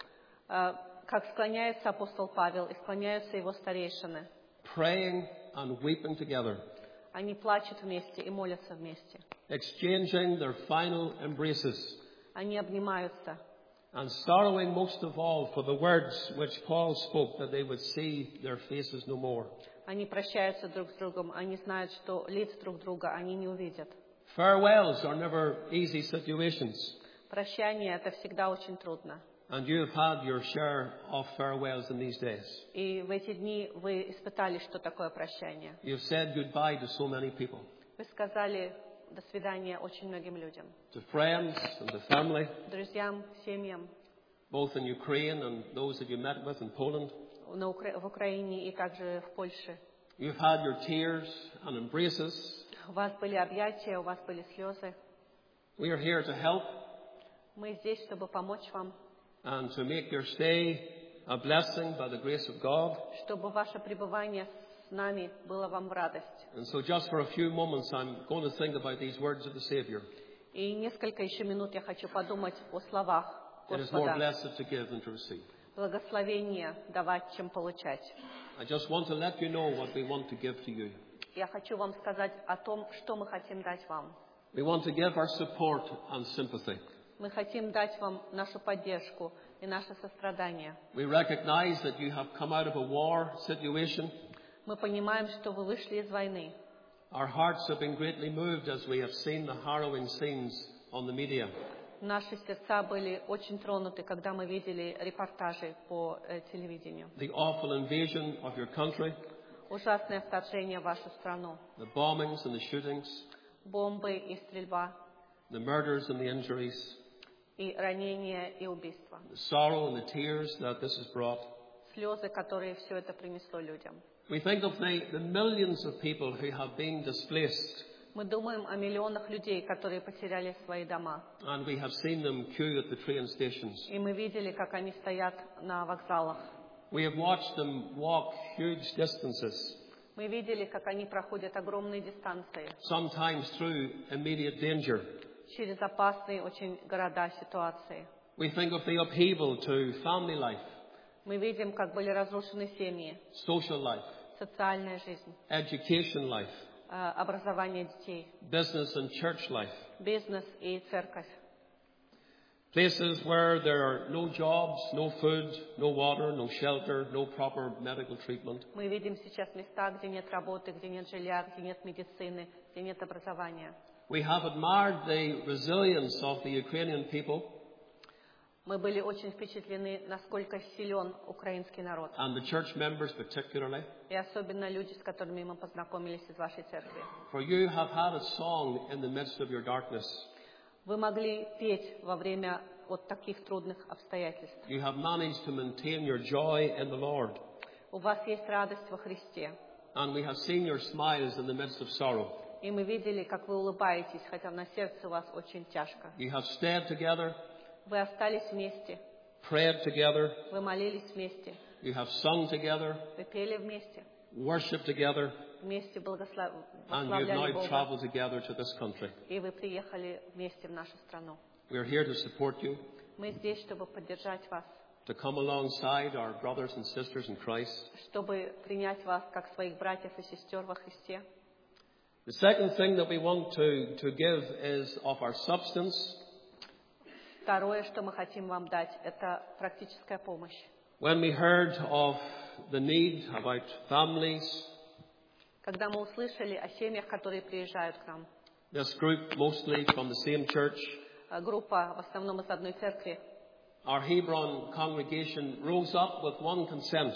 Э, Как склоняется апостол Павел и склоняются его старейшины. praying and weeping together, Они плачут вместе и молятся вместе. exchanging their final embraces, Они обнимаются. and sorrowing most of all for the words which Paul spoke, that they would see their faces no more. Они прощаются друг с другом. Они знают, что лиц друг друга они не увидят. Farewells are never easy situations, Прощание – это всегда очень трудно. and you have had your share of farewells in these days. И в эти дни вы испытали, что такое прощание. You've said goodbye to so many people, Вы сказали до свидания очень многим людям. to friends and to family, Друзьям, семьям both in Ukraine and those that you met with in Poland. на Укра- в Украине и также в Польше. You've had your tears and embraces. У вас были объятия, у вас были слезы. We are here to help Мы здесь, чтобы помочь вам, and to make your stay a blessing by the grace of God. чтобы ваше пребывание с нами было вам в радость. And so just for a few moments I'm going to think about these words of the Saviour. И несколько еще минут я хочу подумать о словах It is more Господа. blessed to give than to receive. Благословение давать, чем получать. I just want to let you know what we want to give to you. Я хочу вам сказать о том, что мы хотим дать вам. We want to give our support and sympathy. Мы хотим дать вам нашу поддержку и наше сострадание. We recognize that you have come out of a war situation. Мы понимаем, что вы вышли из войны. Our hearts have been greatly moved as we have seen the harrowing scenes on the media. Наши сердца были очень тронуты, когда мы видели репортажи по э, телевидению. The awful invasion of your country, Ужасное вторжение в вашу страну. the bombings and the shootings, Бомбы и стрельба. the murders and the injuries, и ранения, и убийства. the sorrow and the tears that this has brought. Слезы, которые все это принесло людям. We think of the, the millions of people who have been displaced, Мы думаем о миллионах людей, которые потеряли свои дома. and we have seen them queue at the train stations. И мы видели, как они стоят на вокзалах. We have watched them walk huge distances, Мы видели, как они проходят огромные дистанции sometimes through immediate danger. через опасные очень города, ситуации. We think of the upheaval to family life, Мы видим, как были разрушены семьи, social life, социальная жизнь, education life, э, образование детей, business and church life. бизнес и церковь. Places where there are no jobs, no food, no water, no shelter, no proper medical treatment. Мы видим сейчас места, где нет работы, где нет жилья, где нет медицины, где нет образования. We have admired the resilience of the Ukrainian people Мы были очень впечатлены, насколько силен украинский народ. and the church members particularly. И особенно люди, с которыми мы познакомились из вашей церкви. For you have had a song in the midst of your darkness. Вы могли петь во время вот таких трудных обстоятельств. You have managed to maintain your joy in the Lord. У вас есть радость во Христе. And we have seen your smiles in the midst of sorrow. И мы видели, как вы улыбаетесь, хотя на сердце у вас очень тяжко. You have stayed together, Вы остались вместе, prayed together, вы молились вместе, you have sung together, вы пели вместе, worshipped together, вместе благослов... and you have прославляли now Бога. traveled together to this country. И вы приехали вместе в нашу страну. We are here to support you, Мы здесь, чтобы поддержать вас, to come alongside our brothers and sisters in Christ. чтобы принять вас как своих братьев и сестер во Христе. The second thing that we want to, to give is of our substance. Второе, что мы хотим вам дать, это практическая помощь. When we heard of the need about families, Когда мы услышали о семьях, которые приезжают к нам, this group mostly from the same church, э, группа в основном из одной церкви, our Hebron congregation rose up with one consent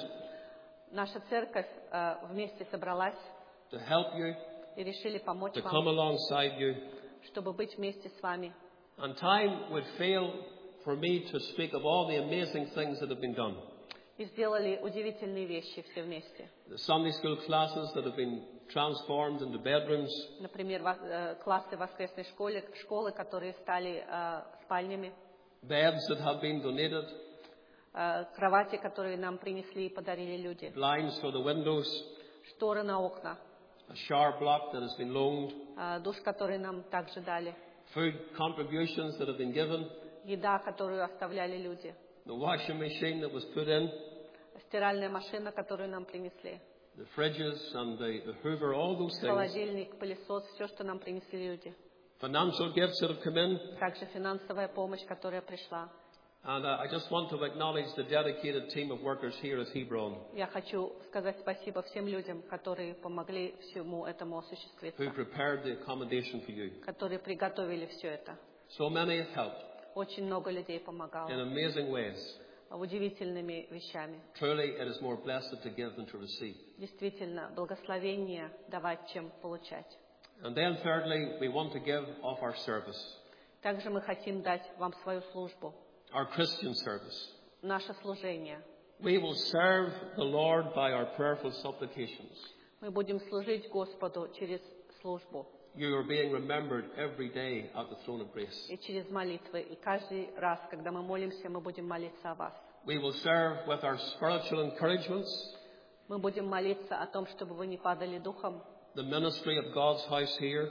наша церковь э, вместе собралась to help you, и решили помочь to come вам, alongside you. чтобы быть вместе с вами. And time would fail for me to speak of all the amazing things that have been done. И сделали удивительные вещи все вместе. The Sunday school classes that have been transformed into bedrooms, Например, во- э, классы воскресной школы, школы, которые стали э, спальнями, beds that have been donated, э, кровати, которые нам принесли и подарили люди, blinds for the windows, шторы на окна, a shower block that has been loaned, э, душ, который нам также дали, food contributions that have been given, еда, которую оставляли люди, the washing machine that was put in, стиральная машина, которую нам принесли, the fridges and the, the Hoover, all those things, холодильник, пылесос, все, что нам принесли люди. financial gifts that have come in. Также финансовая помощь, которая пришла. And uh, I just want to acknowledge the dedicated team of workers here at Hebron Я хочу сказать спасибо всем людям, которые помогли всему этому осуществиться, who prepared the accommodation for you. которые приготовили все это. So many have helped Очень много людей помогало in amazing ways. удивительными вещами. Truly, it is more blessed to give than to receive. Действительно, благословение давать, чем получать. And then thirdly, we want to give of our service, Также мы хотим дать вам свою службу, our Christian service. наше служение. We will serve the Lord by our prayerful supplications. Мы будем служить Господу через службу You are being remembered every day at the throne of grace. и через молитвы. И каждый раз, когда мы молимся, мы будем молиться о вас. We will serve with our spiritual encouragements, Мы будем молиться о том, чтобы вы не падали духом, the ministry of God's house here,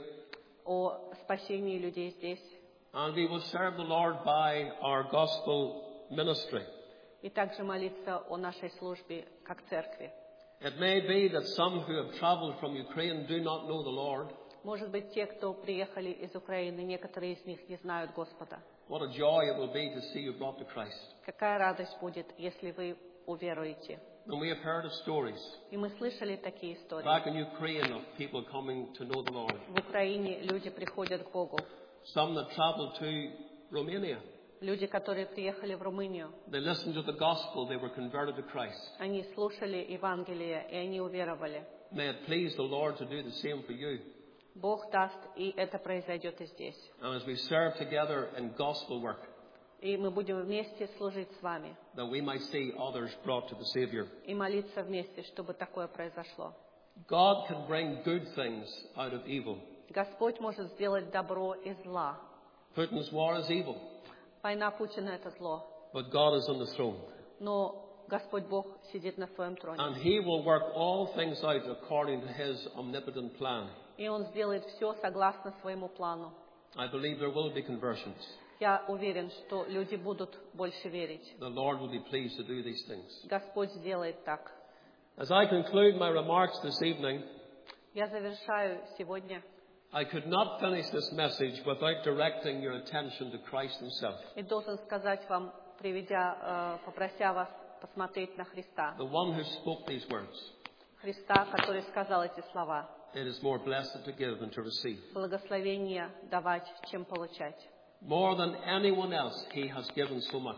о спасении людей здесь. and we will serve the Lord by our gospel ministry. И также молиться о нашей службе как церкви. It may be that some who have traveled from Ukraine do not know the Lord. Может быть, те, кто приехали из Украины, некоторые из них не знают Господа. What a joy it will be to see you brought to Christ. Какая радость будет, если вы уверуете. And we have heard of stories И мы слышали такие истории. back in Ukraine of people coming to know the Lord. В Украине люди приходят к Богу. Some that traveled to Romania. Люди, которые приехали в Румынию, They listened to the gospel, they were converted to Christ. они слушали Евангелие, и они уверовали. May it please the Lord to do the same for you. Бог даст, и это произойдет и здесь. And as we serve together in gospel work, И мы будем вместе служить с вами that we might see others brought to the Savior. и молиться вместе, чтобы такое произошло. God can bring good things out of evil. Господь может сделать добро из зла. Putin's war is evil, Война Путина — это зло. but God is on the throne. Но Господь Бог сидит на своем троне. And He will work all things out according to His omnipotent plan. И Он сделает все согласно своему плану. I believe there will be conversions. Я уверен, что люди будут больше верить. The Lord will be pleased to do these things. Господь сделает так. As I conclude my remarks this evening, Я завершаю сегодня. I could not finish this message without directing your attention to Christ Himself, И должен сказать вам, приведя, э, попрося вас посмотреть на Христа. the one who spoke these words. Христа, который сказал эти слова. It is more blessed to give than to receive. Благословение давать, чем получать. More than anyone else, He has given so much.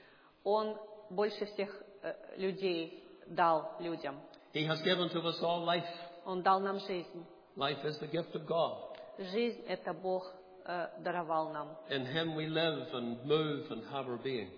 Он больше всех э, людей дал людям. He has given to us all life. Он дал нам жизнь. Life is the gift of God. Жизнь — это Бог э, даровал нам. In Him we live and move and have our being.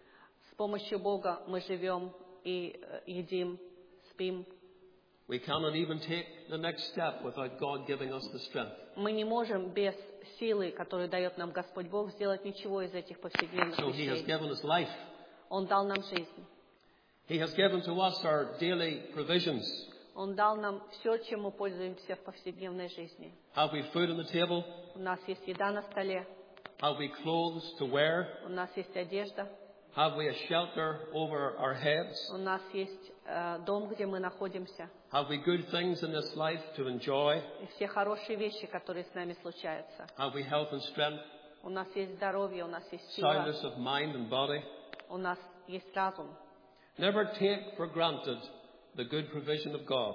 С помощью Бога мы живем и э, едим, спим. We cannot even take the next step without God giving us the strength. Мы не можем без силы, которую дает нам Господь Бог, сделать ничего из этих повседневных So He has вещей. given us life. Он дал нам жизнь. He has given to us our daily provisions. Он дал нам все, чем мы пользуемся в повседневной жизни. Have we food on the table? У нас есть еда на столе, Have we clothes to wear? у нас есть одежда, Have we a shelter over our heads? у нас есть э, дом, где мы находимся, Have we good things in this life to enjoy? и все хорошие вещи, которые с нами случаются. Have we health and strength, У нас есть здоровье, у нас есть сила, soundness of mind and body? у нас есть разум. Never take for granted the good provision of God,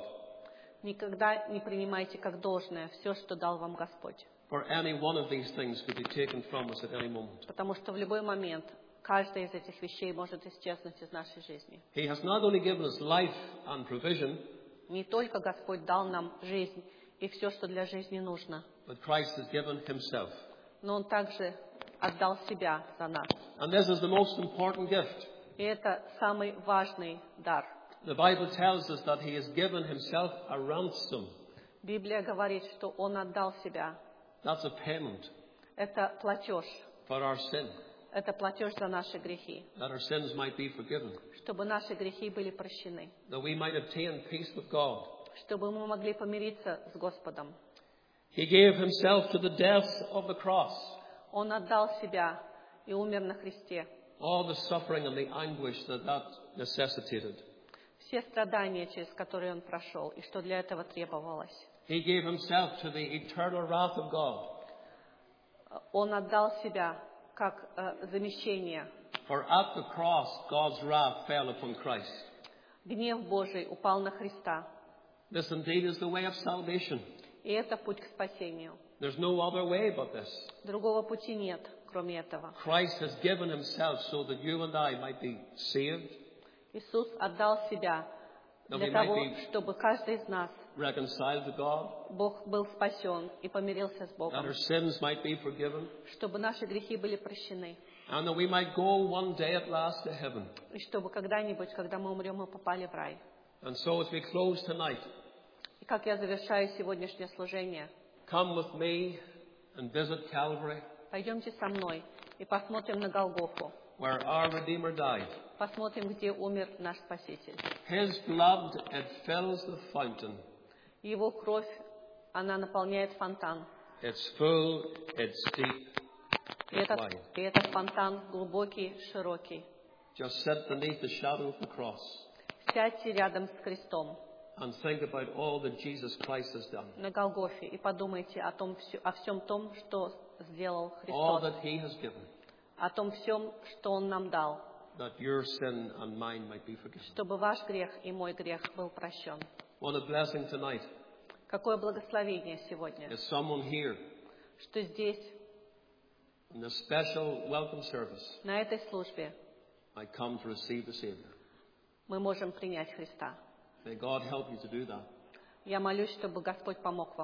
Никогда не принимайте как должное все, что дал вам Господь. for any one of these things could be taken from us at any moment. Потому что в любой момент каждая из этих вещей может исчезнуть из нашей жизни. He has not only given us life and provision, Не только Господь дал нам жизнь и все, что для жизни нужно, but Christ has given Himself. но Он также отдал себя за нас. And this is the most important gift. И это самый важный дар. The Bible tells us that He has given Himself a ransom. Библия говорит, что Он отдал себя. That's a payment Это платеж. for our sin, Это платеж за наши грехи. that our sins might be forgiven, Чтобы наши грехи были прощены. that we might obtain peace with God. Чтобы мы могли помириться с Господом. He gave Himself to the death of the cross, Он отдал себя и умер на Христе. all the suffering and the anguish that that necessitated. Все страдания, через которые Он прошел, и что для этого требовалось. He gave Himself to the eternal wrath of God. Он отдал себя как э, замещение. For at the cross, God's wrath fell upon Christ. Гнев Божий упал на Христа. This indeed is the way of salvation. И это путь к спасению. There's no other way but this. Другого пути нет, кроме этого. Christ has given Himself so that you and I might be saved, Иисус отдал себя that для we того, might be чтобы каждый из нас, reconciled to God, Бог был спасен и помирился с that Богом. our sins might be forgiven, Чтобы наши грехи были прощены. and that we might go one day at last to heaven. И чтобы когда-нибудь, когда мы умрем, мы попали в рай. And so as we close tonight, И как я завершаю сегодняшнее служение, come with me and visit Calvary, пойдемте со мной и посмотрим на Голгофу. where our Redeemer died. Посмотрим, где умер наш Спаситель. His blood, it fills the fountain. Его кровь, она наполняет фонтан. It's full, it's deep, И it's этот, wide. и этот фонтан глубокий, широкий. Just sit beneath the shadow of the cross Сядьте рядом с крестом and think about all that Jesus Christ has done. на Голгофе и подумайте о, том, о всем том, что сделал All Христос. that He has given, О том всем, что Он нам дал. that your sin and mine might be forgiven. Чтобы ваш грех и мой грех был прощен. What a blessing tonight. Какое благословение сегодня, Is someone here что здесь, in this special welcome service на этой службе, might come to receive the Savior. мы можем принять Христа. May God help you to do that. Я молюсь, чтобы Господь помог вам.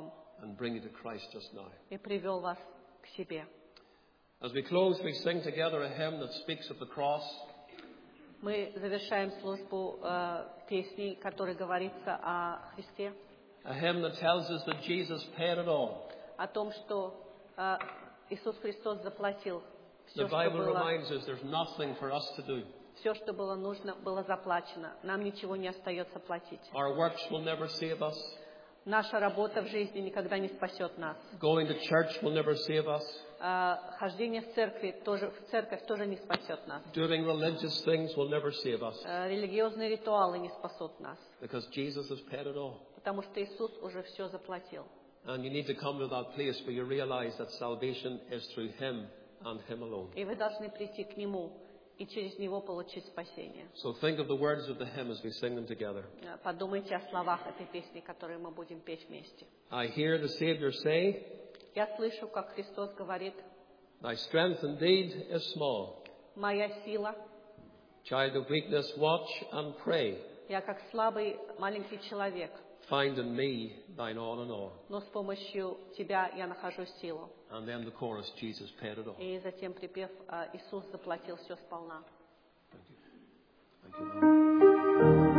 and bring you to Christ just now. и привел вас к себе. As we close, we sing together a hymn that speaks of the cross. Мы завершаем службу э, песней, которая говорится о Христе, A hymn that tells us that Jesus paid it all. о том, что э, Иисус Христос заплатил The все, что Bible было, reminds us there's nothing for us to do. все, что было нужно, было заплачено. Нам ничего не остается платить. Our works will never save us. Наша работа в жизни никогда не спасет нас. Going to church will never save us. Э, хождение в церкви тоже, в церковь тоже не спасет нас. Doing religious things will never save us. Э, религиозные ритуалы не спасут нас, Because Jesus has paid it all. потому что Иисус уже все заплатил. And you need to come to that place where you realize that salvation is through Him and Him alone. И вы должны прийти к Нему и через Него получить спасение. So think of the words of the hymn as we sing them together. Э, Подумайте о словах этой песни, которые мы будем петь вместе. I hear the Saviour say, Я слышу, как Христос говорит: Thy strength indeed is small. «Моя сила, Child of weakness, watch and pray. я как слабый маленький человек, Find in me thine all in all. но с помощью Тебя я нахожу силу». And then the chorus, Jesus paid it all. И затем припев э, «Иисус заплатил все сполна». Thank you, Lord.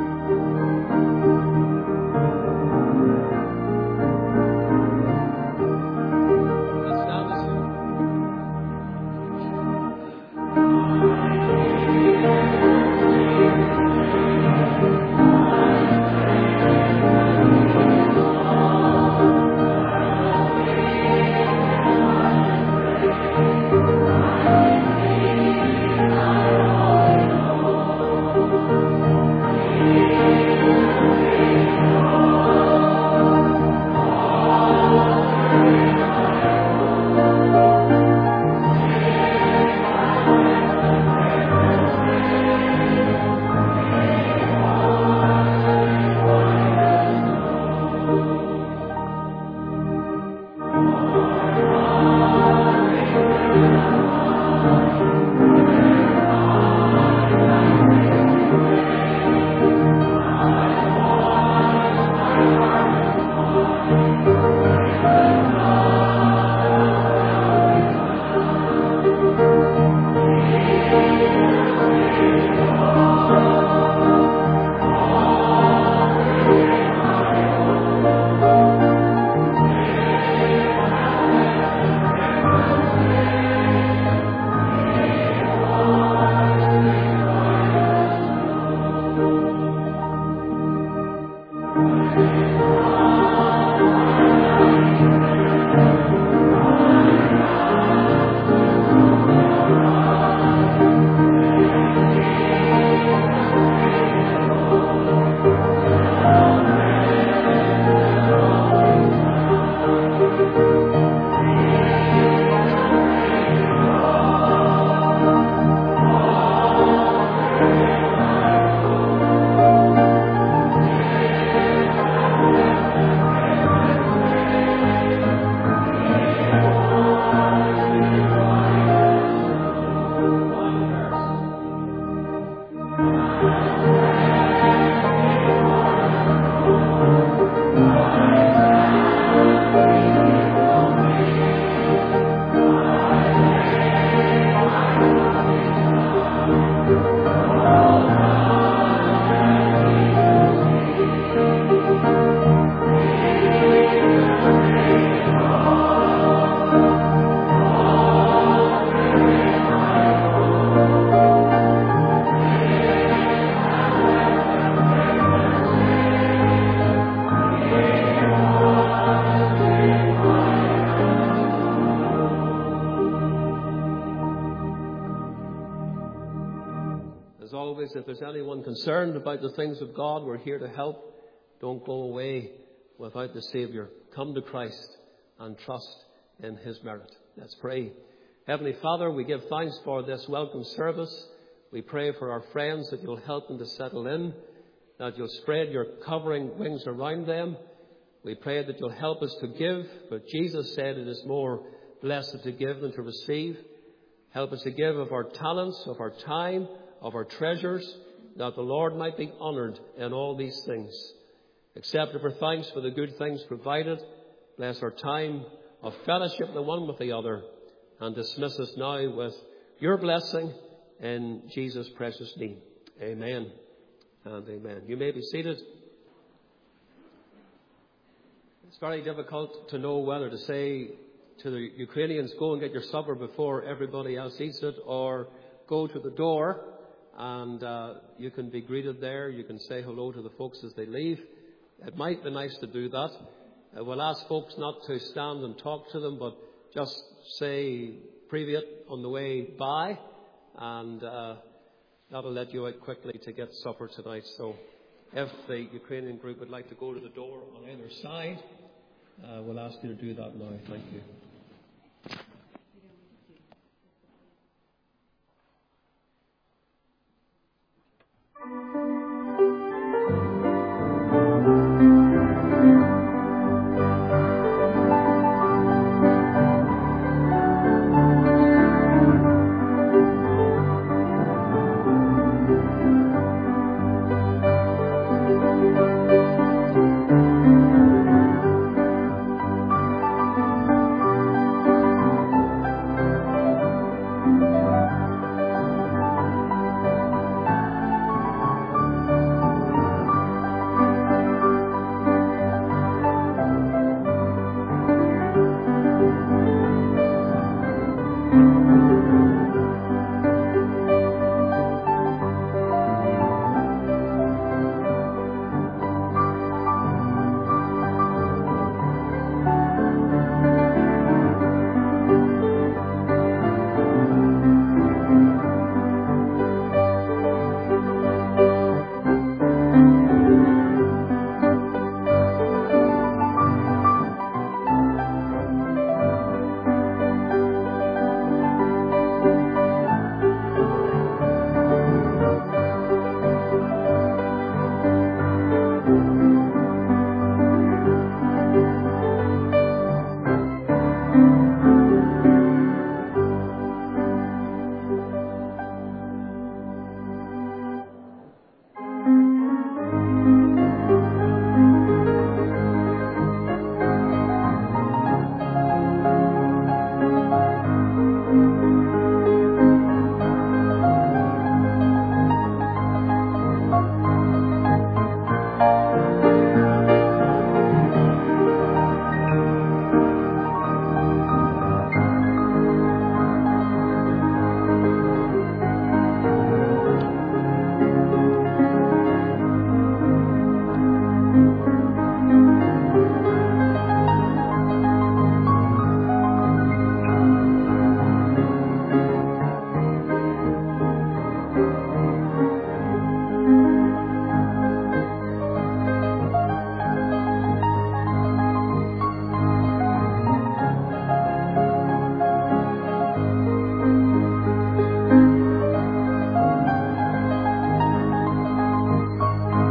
Let's stand as you- always, if there's anyone concerned about the things of God, we're here to help. Don't go away without the Saviour. Come to Christ and trust in His merit. Let's pray. Heavenly Father, we give thanks for this welcome service. We pray for our friends that you'll help them to settle in, that you'll spread your covering wings around them. We pray that you'll help us to give, but Jesus said it is more blessed to give than to receive. Help us to give of our talents, of our time, of our treasures, that the Lord might be honoured in all these things. Accept our thanks for the good things provided. bless our time of fellowship the one with the other, and dismiss us now with your blessing in Jesus' precious name. Amen and amen. You may be seated. It's very difficult to know whether to say to the Ukrainians, go and get your supper before everybody else eats it, or go to the door and uh, you can be greeted there. You can say hello to the folks as they leave. It might be nice to do that. Uh, we'll ask folks not to stand and talk to them, but just say preview on the way by, and uh, that'll let you out quickly to get supper tonight. So if the Ukrainian group would like to go to the door on either side, uh, we'll ask you to do that now. Thank you.